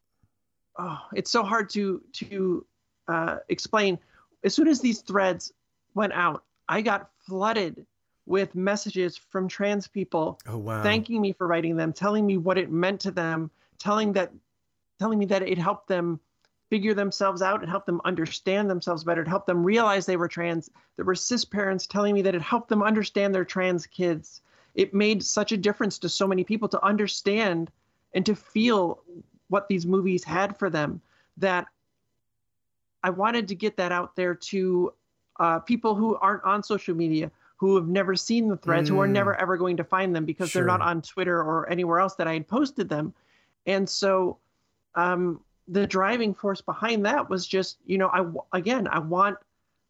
oh, it's so hard to, to uh, explain. As soon as these threads went out, I got flooded with messages from trans people oh, wow. thanking me for writing them, telling me what it meant to them, telling that, telling me that it helped them figure themselves out, it helped them understand themselves better, it helped them realize they were trans. There were cis parents telling me that it helped them understand their trans kids. It made such a difference to so many people to understand and to feel what these movies had for them, that I wanted to get that out there to uh, people who aren't on social media, who have never seen the threads, mm. who are never ever going to find them because sure. they're not on Twitter or anywhere else that I had posted them. And so um, the driving force behind that was just, you know, I again, I want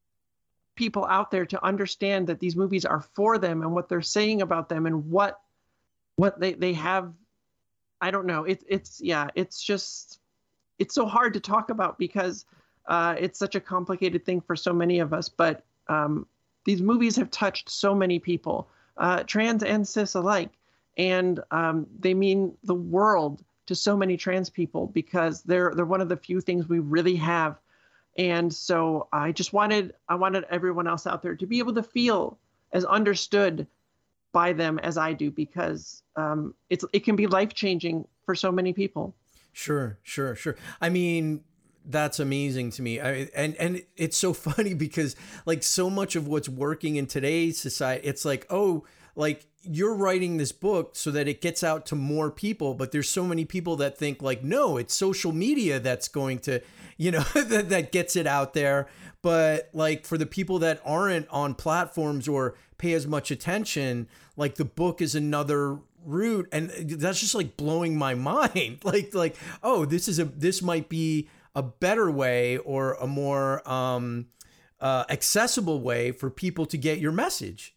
people out there to understand that these movies are for them and what they're saying about them and what what they, they have. I don't know. It, it's, yeah, it's just, it's so hard to talk about because uh, it's such a complicated thing for so many of us. But um, these movies have touched so many people, uh, trans and cis alike. And um, they mean the world to so many trans people because they're they're one of the few things we really have. And so I just wanted I wanted everyone else out there to be able to feel as understood by them as I do, because um, it's it can be life-changing for so many people. Sure, sure, sure. I mean, that's amazing to me. I, and and it's so funny because like so much of what's working in today's society, it's like, oh, like you're writing this book so that it gets out to more people, but there's so many people that think like, no, it's social media that's going to, you know, that, that gets it out there. But like for the people that aren't on platforms or pay as much attention, like the book is another route. And that's just like blowing my mind. Like, like, oh, this is a, this might be a better way or a more um, uh, accessible way for people to get your message.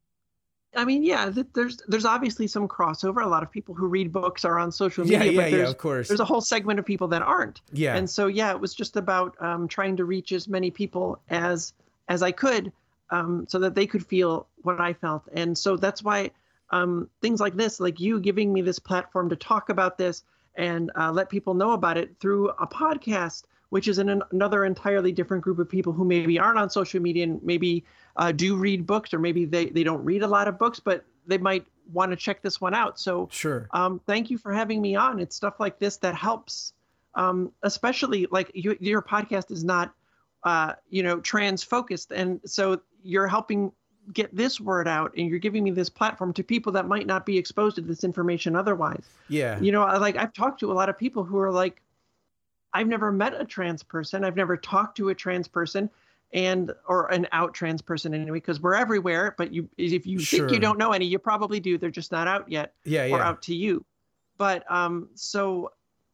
I mean, yeah, there's there's obviously some crossover. A lot of people who read books are on social media, yeah, yeah, but there's, yeah, of course. there's a whole segment of people that aren't. Yeah. And so, yeah, it was just about um, trying to reach as many people as as I could um, so that they could feel what I felt. And so that's why um, things like this, like you giving me this platform to talk about this and uh, let people know about it through a podcast, which is an, another entirely different group of people who maybe aren't on social media and maybe uh, do read books, or maybe they, they don't read a lot of books, but they might want to check this one out. So Sure. um, thank you for having me on. It's stuff like this that helps, um, especially like you, your podcast is not, uh, you know, trans focused. And so you're helping get this word out, and you're giving me this platform to people that might not be exposed to this information otherwise. Yeah. You know, I, like I've talked to a lot of people who are like, I've never met a trans person. I've never talked to a trans person, and or an out trans person anyway, because we're everywhere. But you, if you Sure. think you don't know any, you probably do. They're just not out yet, Yeah. or Yeah. out to you. But um, so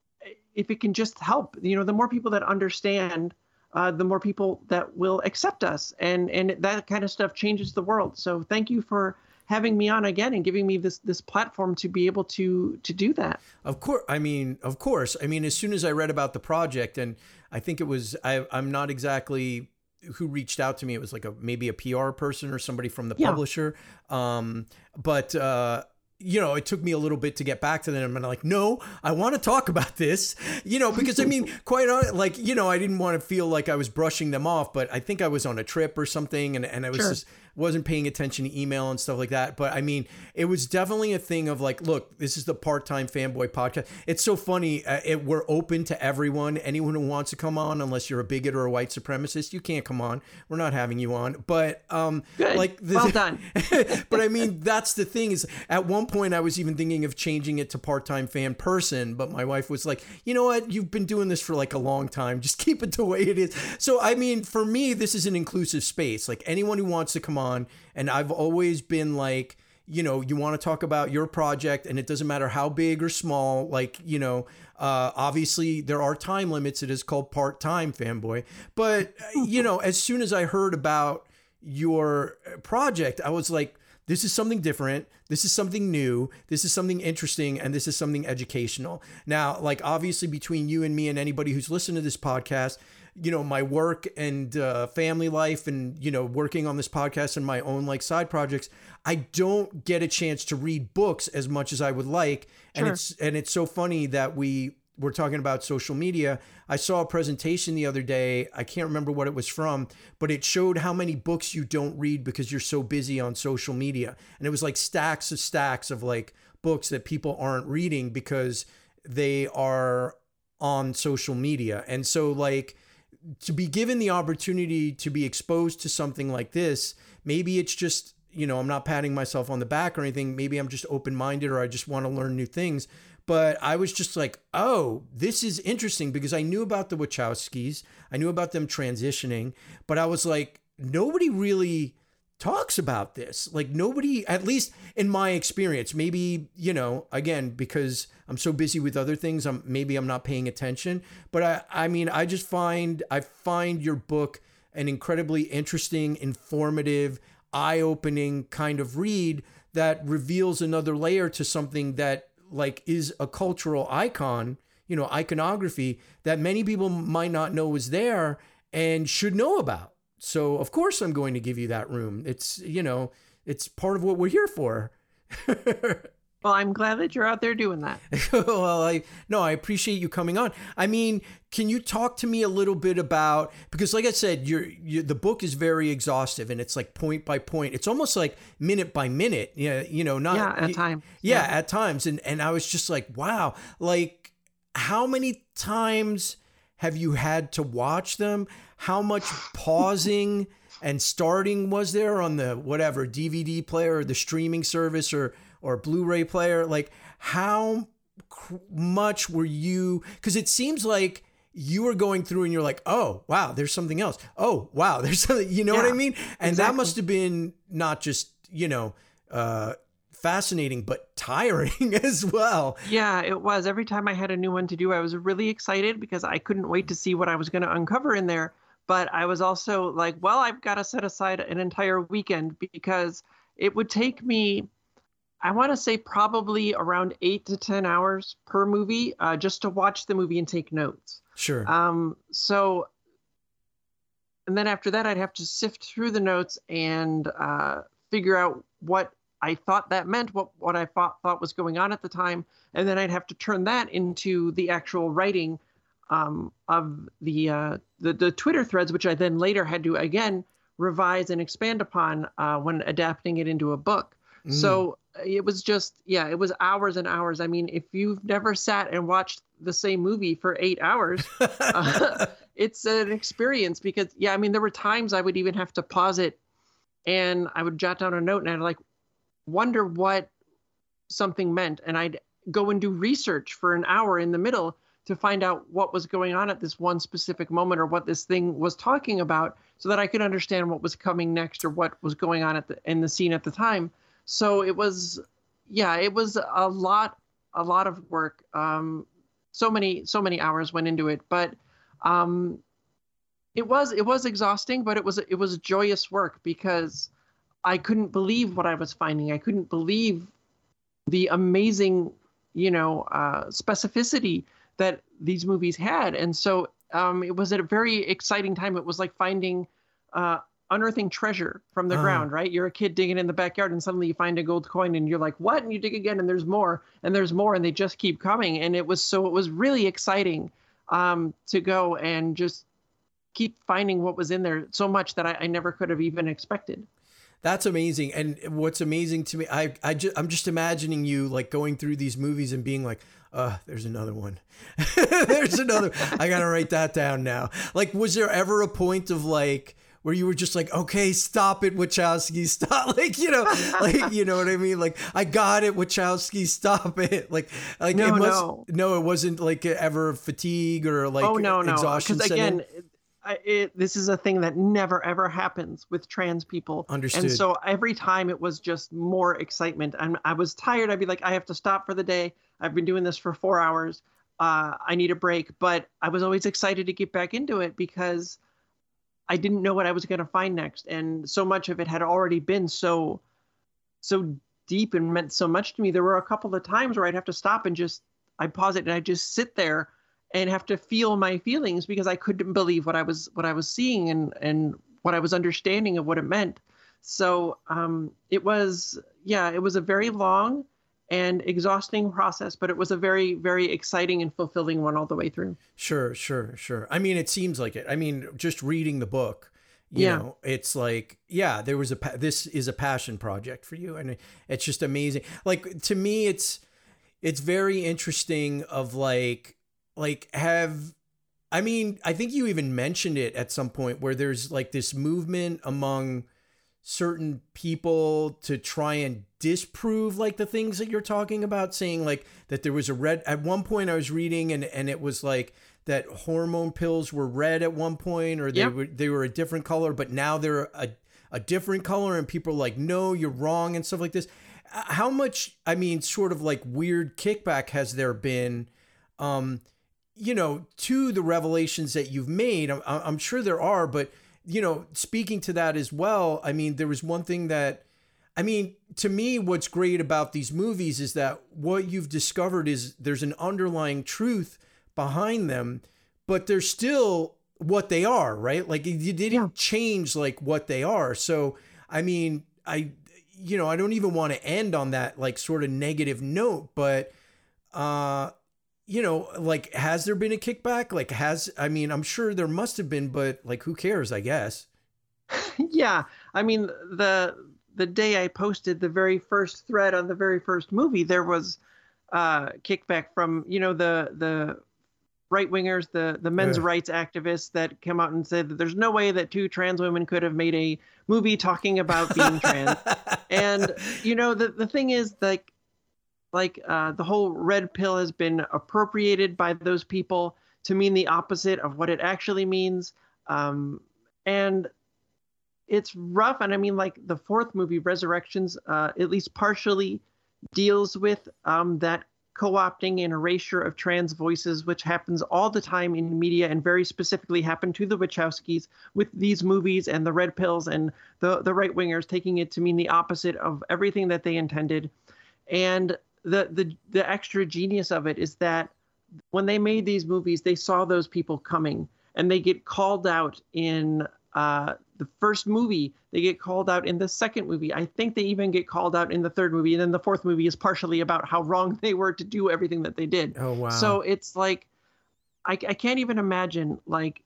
if it can just help, you know, the more people that understand, uh, the more people that will accept us, and and that kind of stuff changes the world. So thank you for having me on again and giving me this this platform to be able to to do that. Of course. I mean, of course. I mean, as soon as I read about the project, and I think it was, I, I'm not exactly who reached out to me. It was like a, maybe a P R person or somebody from the Yeah. publisher. Um, but, uh, you know, it took me a little bit to get back to them, and I'm like, no, I want to talk about this, you know, because I mean, quite honest, like, you know, I didn't want to feel like I was brushing them off, but I think I was on a trip or something, and, and I was Sure. just wasn't paying attention to email and stuff like that. But I mean, it was definitely a thing of like, look, this is the Part-Time Fanboy podcast. It's so funny. Uh, it, we're open to everyone, anyone who wants to come on, unless you're a bigot or a white supremacist, you can't come on. We're not having you on. But um, Good. like, this, Well done. but I mean, that's the thing is, at one point I was even thinking of changing it to Part-Time Fan Person, but my wife was like, you know what? You've been doing this for like a long time. Just keep it the way it is. So, I mean, for me, this is an inclusive space. Like anyone who wants to come on, and I've always been like, you know, you want to talk about your project, and it doesn't matter how big or small, like, you know, uh, obviously there are time limits. It is called Part-Time Fanboy. But, you know, as soon as I heard about your project, I was like, this is something different. This is something new. This is something interesting. And this is something educational. Now, like, obviously between you and me and anybody who's listened to this podcast, you know, my work and uh, family life and, you know, working on this podcast and my own like side projects, I don't get a chance to read books as much as I would like. And Sure. it's, and it's so funny that we were talking about social media. I saw a presentation the other day. I can't remember what it was from, but it showed how many books you don't read because you're so busy on social media. And it was like stacks of stacks of like books that people aren't reading because they are on social media. And so like, to be given the opportunity to be exposed to something like this, maybe it's just, you know, I'm not patting myself on the back or anything. Maybe I'm just open-minded, or I just want to learn new things. But I was just like, oh, this is interesting, because I knew about the Wachowskis. I knew about them transitioning, but I was like, nobody really talks about this. Like nobody, at least in my experience, maybe, you know, again, because I'm so busy with other things, I'm maybe I'm not paying attention, but I, I mean, I just find, I find your book an incredibly interesting, informative, eye-opening kind of read that reveals another layer to something that like is a cultural icon, you know, iconography that many people might not know is there and should know about. So of course I'm going to give you that room. It's, you know, it's part of what we're here for. Well, I'm glad that you're out there doing that. Well, I no, I appreciate you coming on. I mean, can you talk to me a little bit about, because like I said, you're, you the book is very exhaustive, and it's like point by point. It's almost like minute by minute. Yeah, you know, not Yeah, at y- times. Yeah, Yeah. at times. And and I was just like, wow, like how many times have you had to watch them? How much pausing and starting was there on the whatever D V D player or the streaming service or or Blu-ray player? Like how cr- much were you, because it seems like you were going through and you're like, oh wow, there's something else, oh wow, there's something, you know what I Yeah, mean? And that exactly. must have been not just, you know, uh fascinating, but tiring as well. Yeah, it was. Every time I had a new one to do, I was really excited because I couldn't wait to see what I was going to uncover in there. But I was also like, well, I've got to set aside an entire weekend, because it would take me, I want to say probably around eight to ten hours per movie, uh, just to watch the movie and take notes. Sure. Um, so, and then after that, I'd have to sift through the notes and uh, figure out what I thought that meant, what, what I thought, thought was going on at the time. And then I'd have to turn that into the actual writing um, of the, uh, the the Twitter threads, which I then later had to, again, revise and expand upon uh, when adapting it into a book. Mm. So it was just, yeah, it was hours and hours. I mean, if you've never sat and watched the same movie for eight hours, uh, it's an experience because, yeah, I mean, there were times I would even have to pause it and I would jot down a note and I'd like wonder what something meant. And I'd go and do research for an hour in the middle to find out what was going on at this one specific moment or what this thing was talking about so that I could understand what was coming next or what was going on at the, in the scene at the time. So it was, yeah, it was a lot, a lot of work. Um, so many, so many hours went into it, but um, it was, it was exhausting, but it was, it was joyous work because I couldn't believe what I was finding. I couldn't believe the amazing, you know, uh, specificity that these movies had. And so um, it was at a very exciting time. It was like finding, uh, unearthing treasure from the Uh-huh. ground, right? You're a kid digging in the backyard and suddenly you find a gold coin and you're like, what? And you dig again and there's more and there's more and they just keep coming. And it was, so it was really exciting um, to go and just keep finding what was in there so much that I, I never could have even expected. That's amazing. And what's amazing to me, I, I just, I'm just imagining you like going through these movies and being like, uh, there's another one. There's another, I got to write that down now. Like, was there ever a point of like, where you were just like, okay, stop it, Wachowski, stop. Like, you know, like, you know what I mean? Like, I got it, Wachowski, stop it. Like, like No, it must, no. no, it wasn't like ever fatigue or like oh, no, no. exhaustion. Because set in? again, it, I- it, this is a thing that never, ever happens with trans people. Understood. And so every time it was just more excitement. And I was tired. I'd be like, I have to stop for the day. I've been doing this for four hours. Uh, I need a break. But I was always excited to get back into it because I didn't know what I was going to find next. And so much of it had already been so, so deep and meant so much to me. There were a couple of times where I'd have to stop and just, I'd pause it and I'd just sit there and have to feel my feelings because I couldn't believe what I was, what I was seeing and, and what I was understanding of what it meant. So um, it was, yeah, it was a very long and exhausting process, but it was a very, very exciting and fulfilling one all the way through. Sure, sure, sure. I mean, it seems like it. I mean, just reading the book, you Yeah. know, it's like, yeah, there was a, pa- this is a passion project for you. And it's just amazing. Like, to me, it's, it's very interesting of like, like have, I mean, I think you even mentioned it at some point where there's like this movement among certain people to try and disprove like the things that you're talking about, saying like that there was a red, at one point I was reading and, and it was like that hormone pills were red at one point, or they Yep. were, they were a different color, but now they're a, a different color and people are like, no, you're wrong and stuff like this. How much, I mean, sort of like weird kickback has there been, um, you know, to the revelations that you've made? I'm, I'm sure there are, but you know, speaking to that as well, I mean, there was one thing that, I mean, to me, what's great about these movies is that what you've discovered is there's an underlying truth behind them, but they're still what they are, right? Like you didn't Yeah. change like what they are. So, I mean, I, you know, I don't even want to end on that like sort of negative note, but, uh, you know, like, has there been a kickback? Like, has, I mean, I'm sure there must have been, but like, who cares, I guess. Yeah. I mean, the, the day I posted the very first thread on the very first movie, there was uh, kickback from, you know, the, the right wingers, the, the men's Ugh. rights activists that come out and said that there's no way that two trans women could have made a movie talking about being trans. And, you know, the, the thing is like, like uh, the whole red pill has been appropriated by those people to mean the opposite of what it actually means. Um, and it's rough. And I mean, like the fourth movie, Resurrections, uh, at least partially deals with um, that co-opting and erasure of trans voices, which happens all the time in media and very specifically happened to the Wachowskis with these movies and the red pills and the, the right wingers taking it to mean the opposite of everything that they intended. And the, the, the extra genius of it is that when they made these movies, they saw those people coming and they get called out in uh, the first movie. They get called out in the second movie. I think they even get called out in the third movie. And then the fourth movie is partially about how wrong they were to do everything that they did. Oh, wow. So it's like, I, I can't even imagine, like,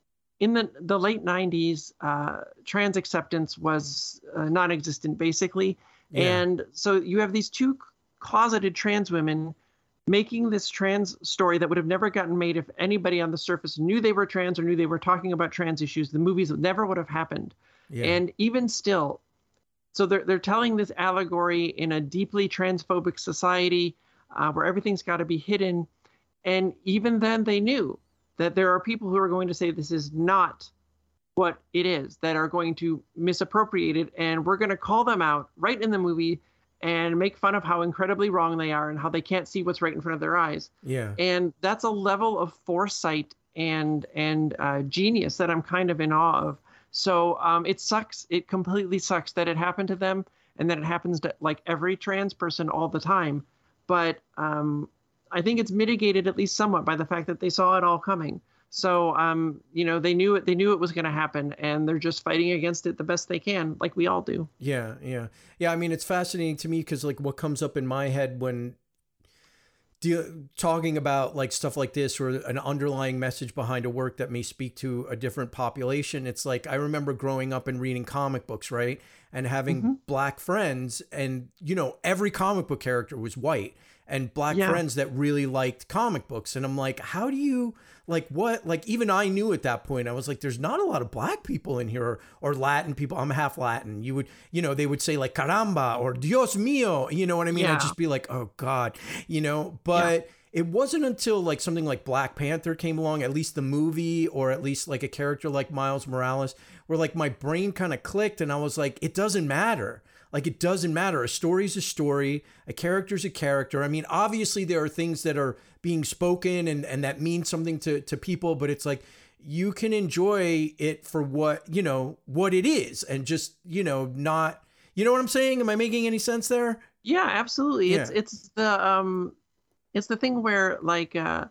in the, the late nineties, uh, trans acceptance was uh, non-existent, basically. Yeah. And so you have these two closeted trans women making this trans story that would have never gotten made if anybody on the surface knew they were trans or knew they were talking about trans issues. The movies never would have happened. Yeah. And even still, so they're, they're telling this allegory in a deeply transphobic society uh, where everything's got to be hidden. And even then they knew that there are people who are going to say this is not what it is, that are going to misappropriate it. And we're going to call them out right in the movie and make fun of how incredibly wrong they are and how they can't see what's right in front of their eyes. Yeah. And that's a level of foresight and and uh, genius that I'm kind of in awe of. So um, it sucks. It completely sucks that it happened to them and that it happens to like every trans person all the time. But um, I think it's mitigated at least somewhat by the fact that they saw it all coming. So, um, you know, they knew it, they knew it was going to happen, and they're just fighting against it the best they can, like we all do. Yeah. Yeah. Yeah. I mean, it's fascinating to me because like what comes up in my head when de- talking about like stuff like this or an underlying message behind a work that may speak to a different population. It's like, I remember growing up and reading comic books, right? And having Mm-hmm. black friends, and, you know, every comic book character was white, and black Yeah. friends that really liked comic books. And I'm like, how do you like what, like, even I knew at that point, I was like, there's not a lot of black people in here or, or Latin people. I'm half Latin. You would, you know, they would say like caramba or Dios mío, you know what I mean? Yeah. I'd just be like, oh God, you know, but it wasn't until like something like Black Panther came along, at least the movie, or at least like a character like Miles Morales, where like my brain kind of clicked and I was like, it doesn't matter. Like, it doesn't matter. A story's a story. A character's a character. I mean, obviously there are things that are being spoken and, and that mean something to, to people, but it's like, you can enjoy it for what, you know, what it is and just, you know, not, you know what I'm saying? Am I making any sense there? Yeah, absolutely. It's Yeah. it's the um, it's the thing where like uh,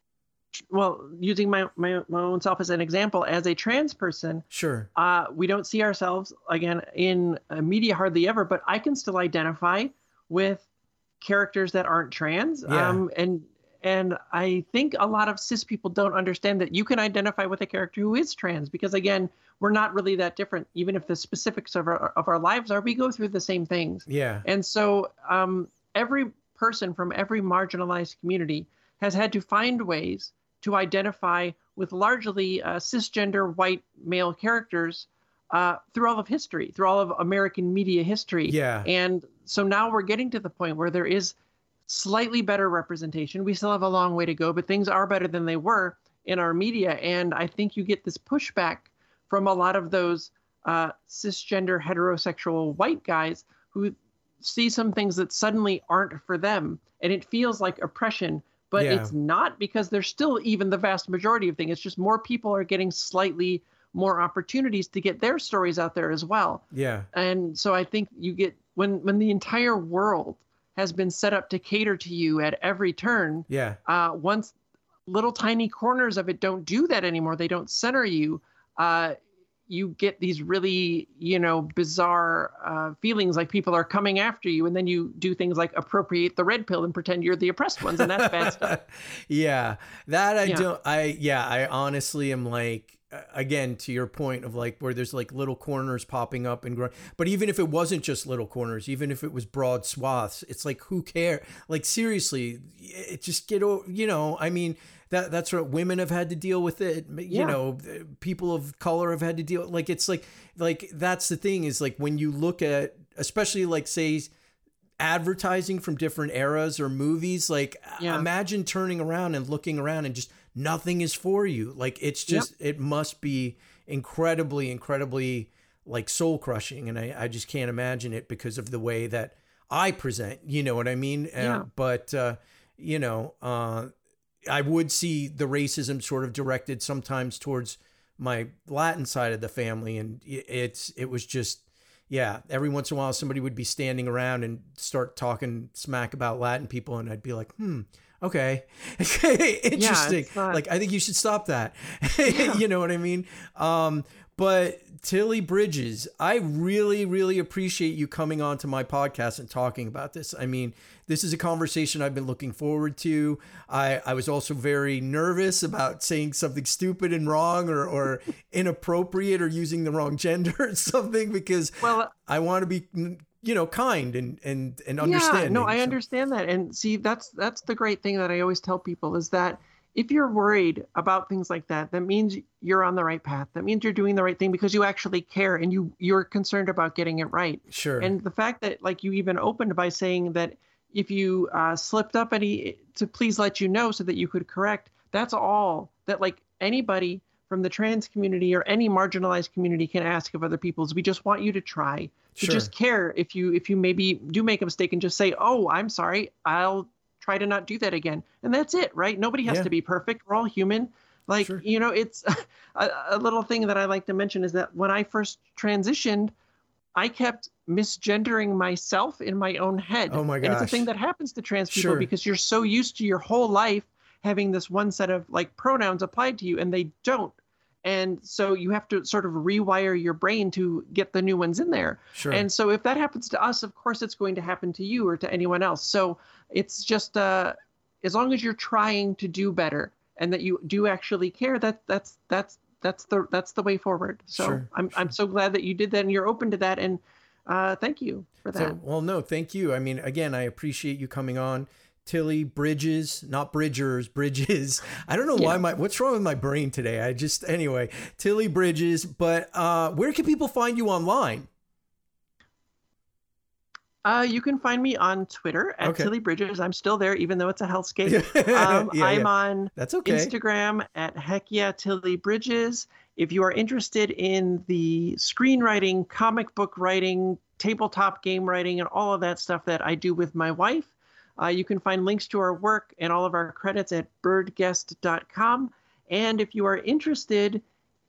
well, using my, my my own self as an example, as a trans person, Sure. uh, we don't see ourselves again in uh, media hardly ever, but I can still identify with characters that aren't trans. Yeah. Um, and and I think a lot of cis people don't understand that you can identify with a character who is trans, because again, we're not really that different. Even if the specifics of our of our lives are, we go through the same things. Yeah. And so um, every person from every marginalized community has had to find ways to identify with largely uh, cisgender white male characters uh, through all of history, through all of American media history. Yeah. And so now we're getting to the point where there is slightly better representation. We still have a long way to go, but things are better than they were in our media. And I think you get this pushback from a lot of those uh, cisgender heterosexual white guys who see some things that suddenly aren't for them. And it feels like oppression, but Yeah. it's not, because there's still even the vast majority of things. It's just more people are getting slightly more opportunities to get their stories out there as well. Yeah. And so I think you get, when when the entire world has been set up to cater to you at every turn, Yeah. uh, once little tiny corners of it don't do that anymore, they don't center you, uh, you get these really, you know, bizarre uh, feelings like people are coming after you. And then you do things like appropriate the red pill and pretend you're the oppressed ones. And that's bad stuff. Yeah. That I Yeah. don't, I, yeah, I honestly am like, uh, again, to your point of like where there's like little corners popping up and growing. But even if it wasn't just little corners, even if it was broad swaths, it's like, who cares? Like, seriously, it just get over, you know, I mean, that that's what women have had to deal with it. You Yeah. know, people of color have had to deal. Like, it's like, like, that's the thing is like when you look at, especially like say advertising from different eras or movies, like Yeah. imagine turning around and looking around and just nothing is for you. Like, it's just, it must be incredibly, incredibly like soul crushing. And I, I just can't imagine it because of the way that I present, you know what I mean? Yeah. Uh, but, uh, you know, uh, I would see the racism sort of directed sometimes towards my Latin side of the family. And it's, it was just, yeah, every once in a while somebody would be standing around and start talking smack about Latin people. And I'd be like, hmm, okay, interesting. it's not- Like, I think you should stop that. You know what I mean? Um, but Tilly Bridges, I really, really appreciate you coming on to my podcast and talking about this. I mean, this is a conversation I've been looking forward to. I, I was also very nervous about saying something stupid and wrong or, or inappropriate or using the wrong gender or something, because Well, I want to be you know, kind and and and understanding. Yeah, no, I So- understand that. And see, that's that's the great thing that I always tell people is that if you're worried about things like that, that means you're on the right path. That means you're doing the right thing because you actually care and you you're concerned about getting it right. Sure. And the fact that like you even opened by saying that if you uh, slipped up any to please let you know so that you could correct, that's all that like anybody from the trans community or any marginalized community can ask of other people is we just want you to try to Sure. just care if you if you maybe do make a mistake and just say, oh, I'm sorry, I'll try to not do that again. And that's it, right? Nobody has Yeah. to be perfect. We're all human. Like, Sure. you know, it's a, a little thing that I like to mention is that when I first transitioned, I kept misgendering myself in my own head. Oh my And it's a gosh. thing that happens to trans people Sure. because you're so used to your whole life having this one set of like pronouns applied to you and they don't. And so you have to sort of rewire your brain to get the new ones in there. Sure. And so if that happens to us, of course, it's going to happen to you or to anyone else. So it's just uh, as long as you're trying to do better and that you do actually care, that that's that's that's the that's the way forward. So Sure, I'm I'm so glad that you did that and you're open to that. And uh, thank you for that. So, well, no, thank you. I mean, again, I appreciate you coming on. Tilly Bridges, not Bridgers, Bridges. I don't know why Yeah. my, what's wrong with my brain today? I just, anyway, Tilly Bridges. But uh, where can people find you online? Uh, you can find me on Twitter at Okay. Tilly Bridges. I'm still there, even though it's a hellscape. Yeah, Um, I'm yeah. on That's okay. Instagram at Heck Yeah Tilly Bridges. If you are interested in the screenwriting, comic book writing, tabletop game writing, and all of that stuff that I do with my wife, uh, you can find links to our work and all of our credits at birdguest dot com. And if you are interested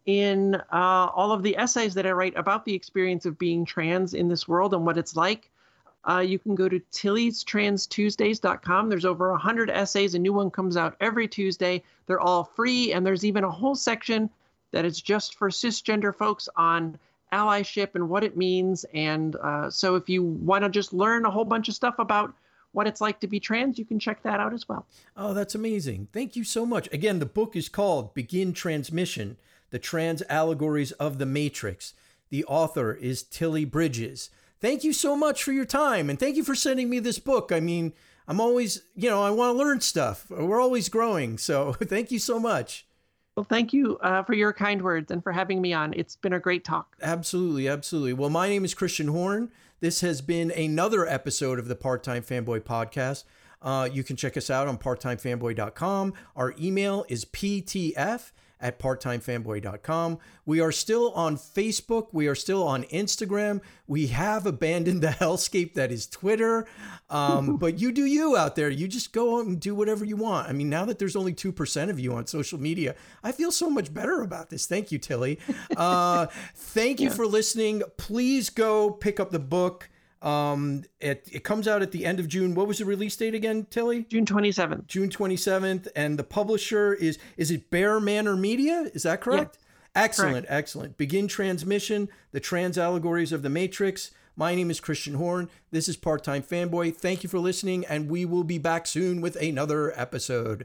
in uh, all of the essays that I write about the experience of being trans in this world and what it's like, Uh, you can go to tillys trans tuesdays dot com. There's over one hundred essays. A new one comes out every Tuesday. They're all free, and there's even a whole section that is just for cisgender folks on allyship and what it means. And uh, so if you want to just learn a whole bunch of stuff about what it's like to be trans, you can check that out as well. Oh, that's amazing. Thank you so much. Again, the book is called Begin Transmission, The Trans Allegories of the Matrix. The author is Tilly Bridges. Thank you so much for your time, and thank you for sending me this book. I mean, I'm always, you know, I want to learn stuff. We're always growing, so thank you so much. Well, thank you uh, for your kind words and for having me on. It's been a great talk. Absolutely, absolutely. Well, my name is Christian Horn. This has been another episode of the Part-Time Fanboy Podcast. Uh, you can check us out on part time fanboy dot com. Our email is p t f at part time fanboy dot com. We are still on Facebook. We are still on Instagram. We have abandoned the hellscape that is Twitter. Um, but you do you out there. You just go out and do whatever you want. I mean, now that there's only two percent of you on social media, I feel so much better about this. Thank you, Tilly. Uh, thank you Yeah. for listening. Please go pick up the book. Um, it, it comes out at the end of June. What was the release date again, Tilly? June twenty-seventh. June twenty-seventh. And the publisher is, is it Bear Manor Media? Is that correct? Excellent. Correct. Excellent. Begin Transmission, The Trans Allegories of the Matrix. My name is Christian Horn. This is Part-Time Fanboy. Thank you for listening, and we will be back soon with another episode.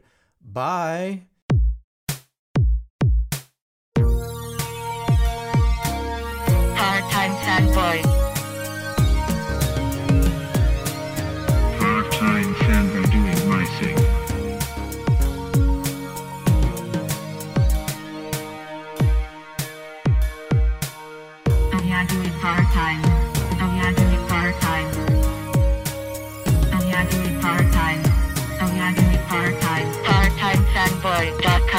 Bye. Part-time fanboy. Part-time fanboy doing my thing. Oh yeah, do it part-time. Oh yeah, do it part-time. Oh yeah, do it part-time. Oh yeah, do it part-time. part time fanboy dot com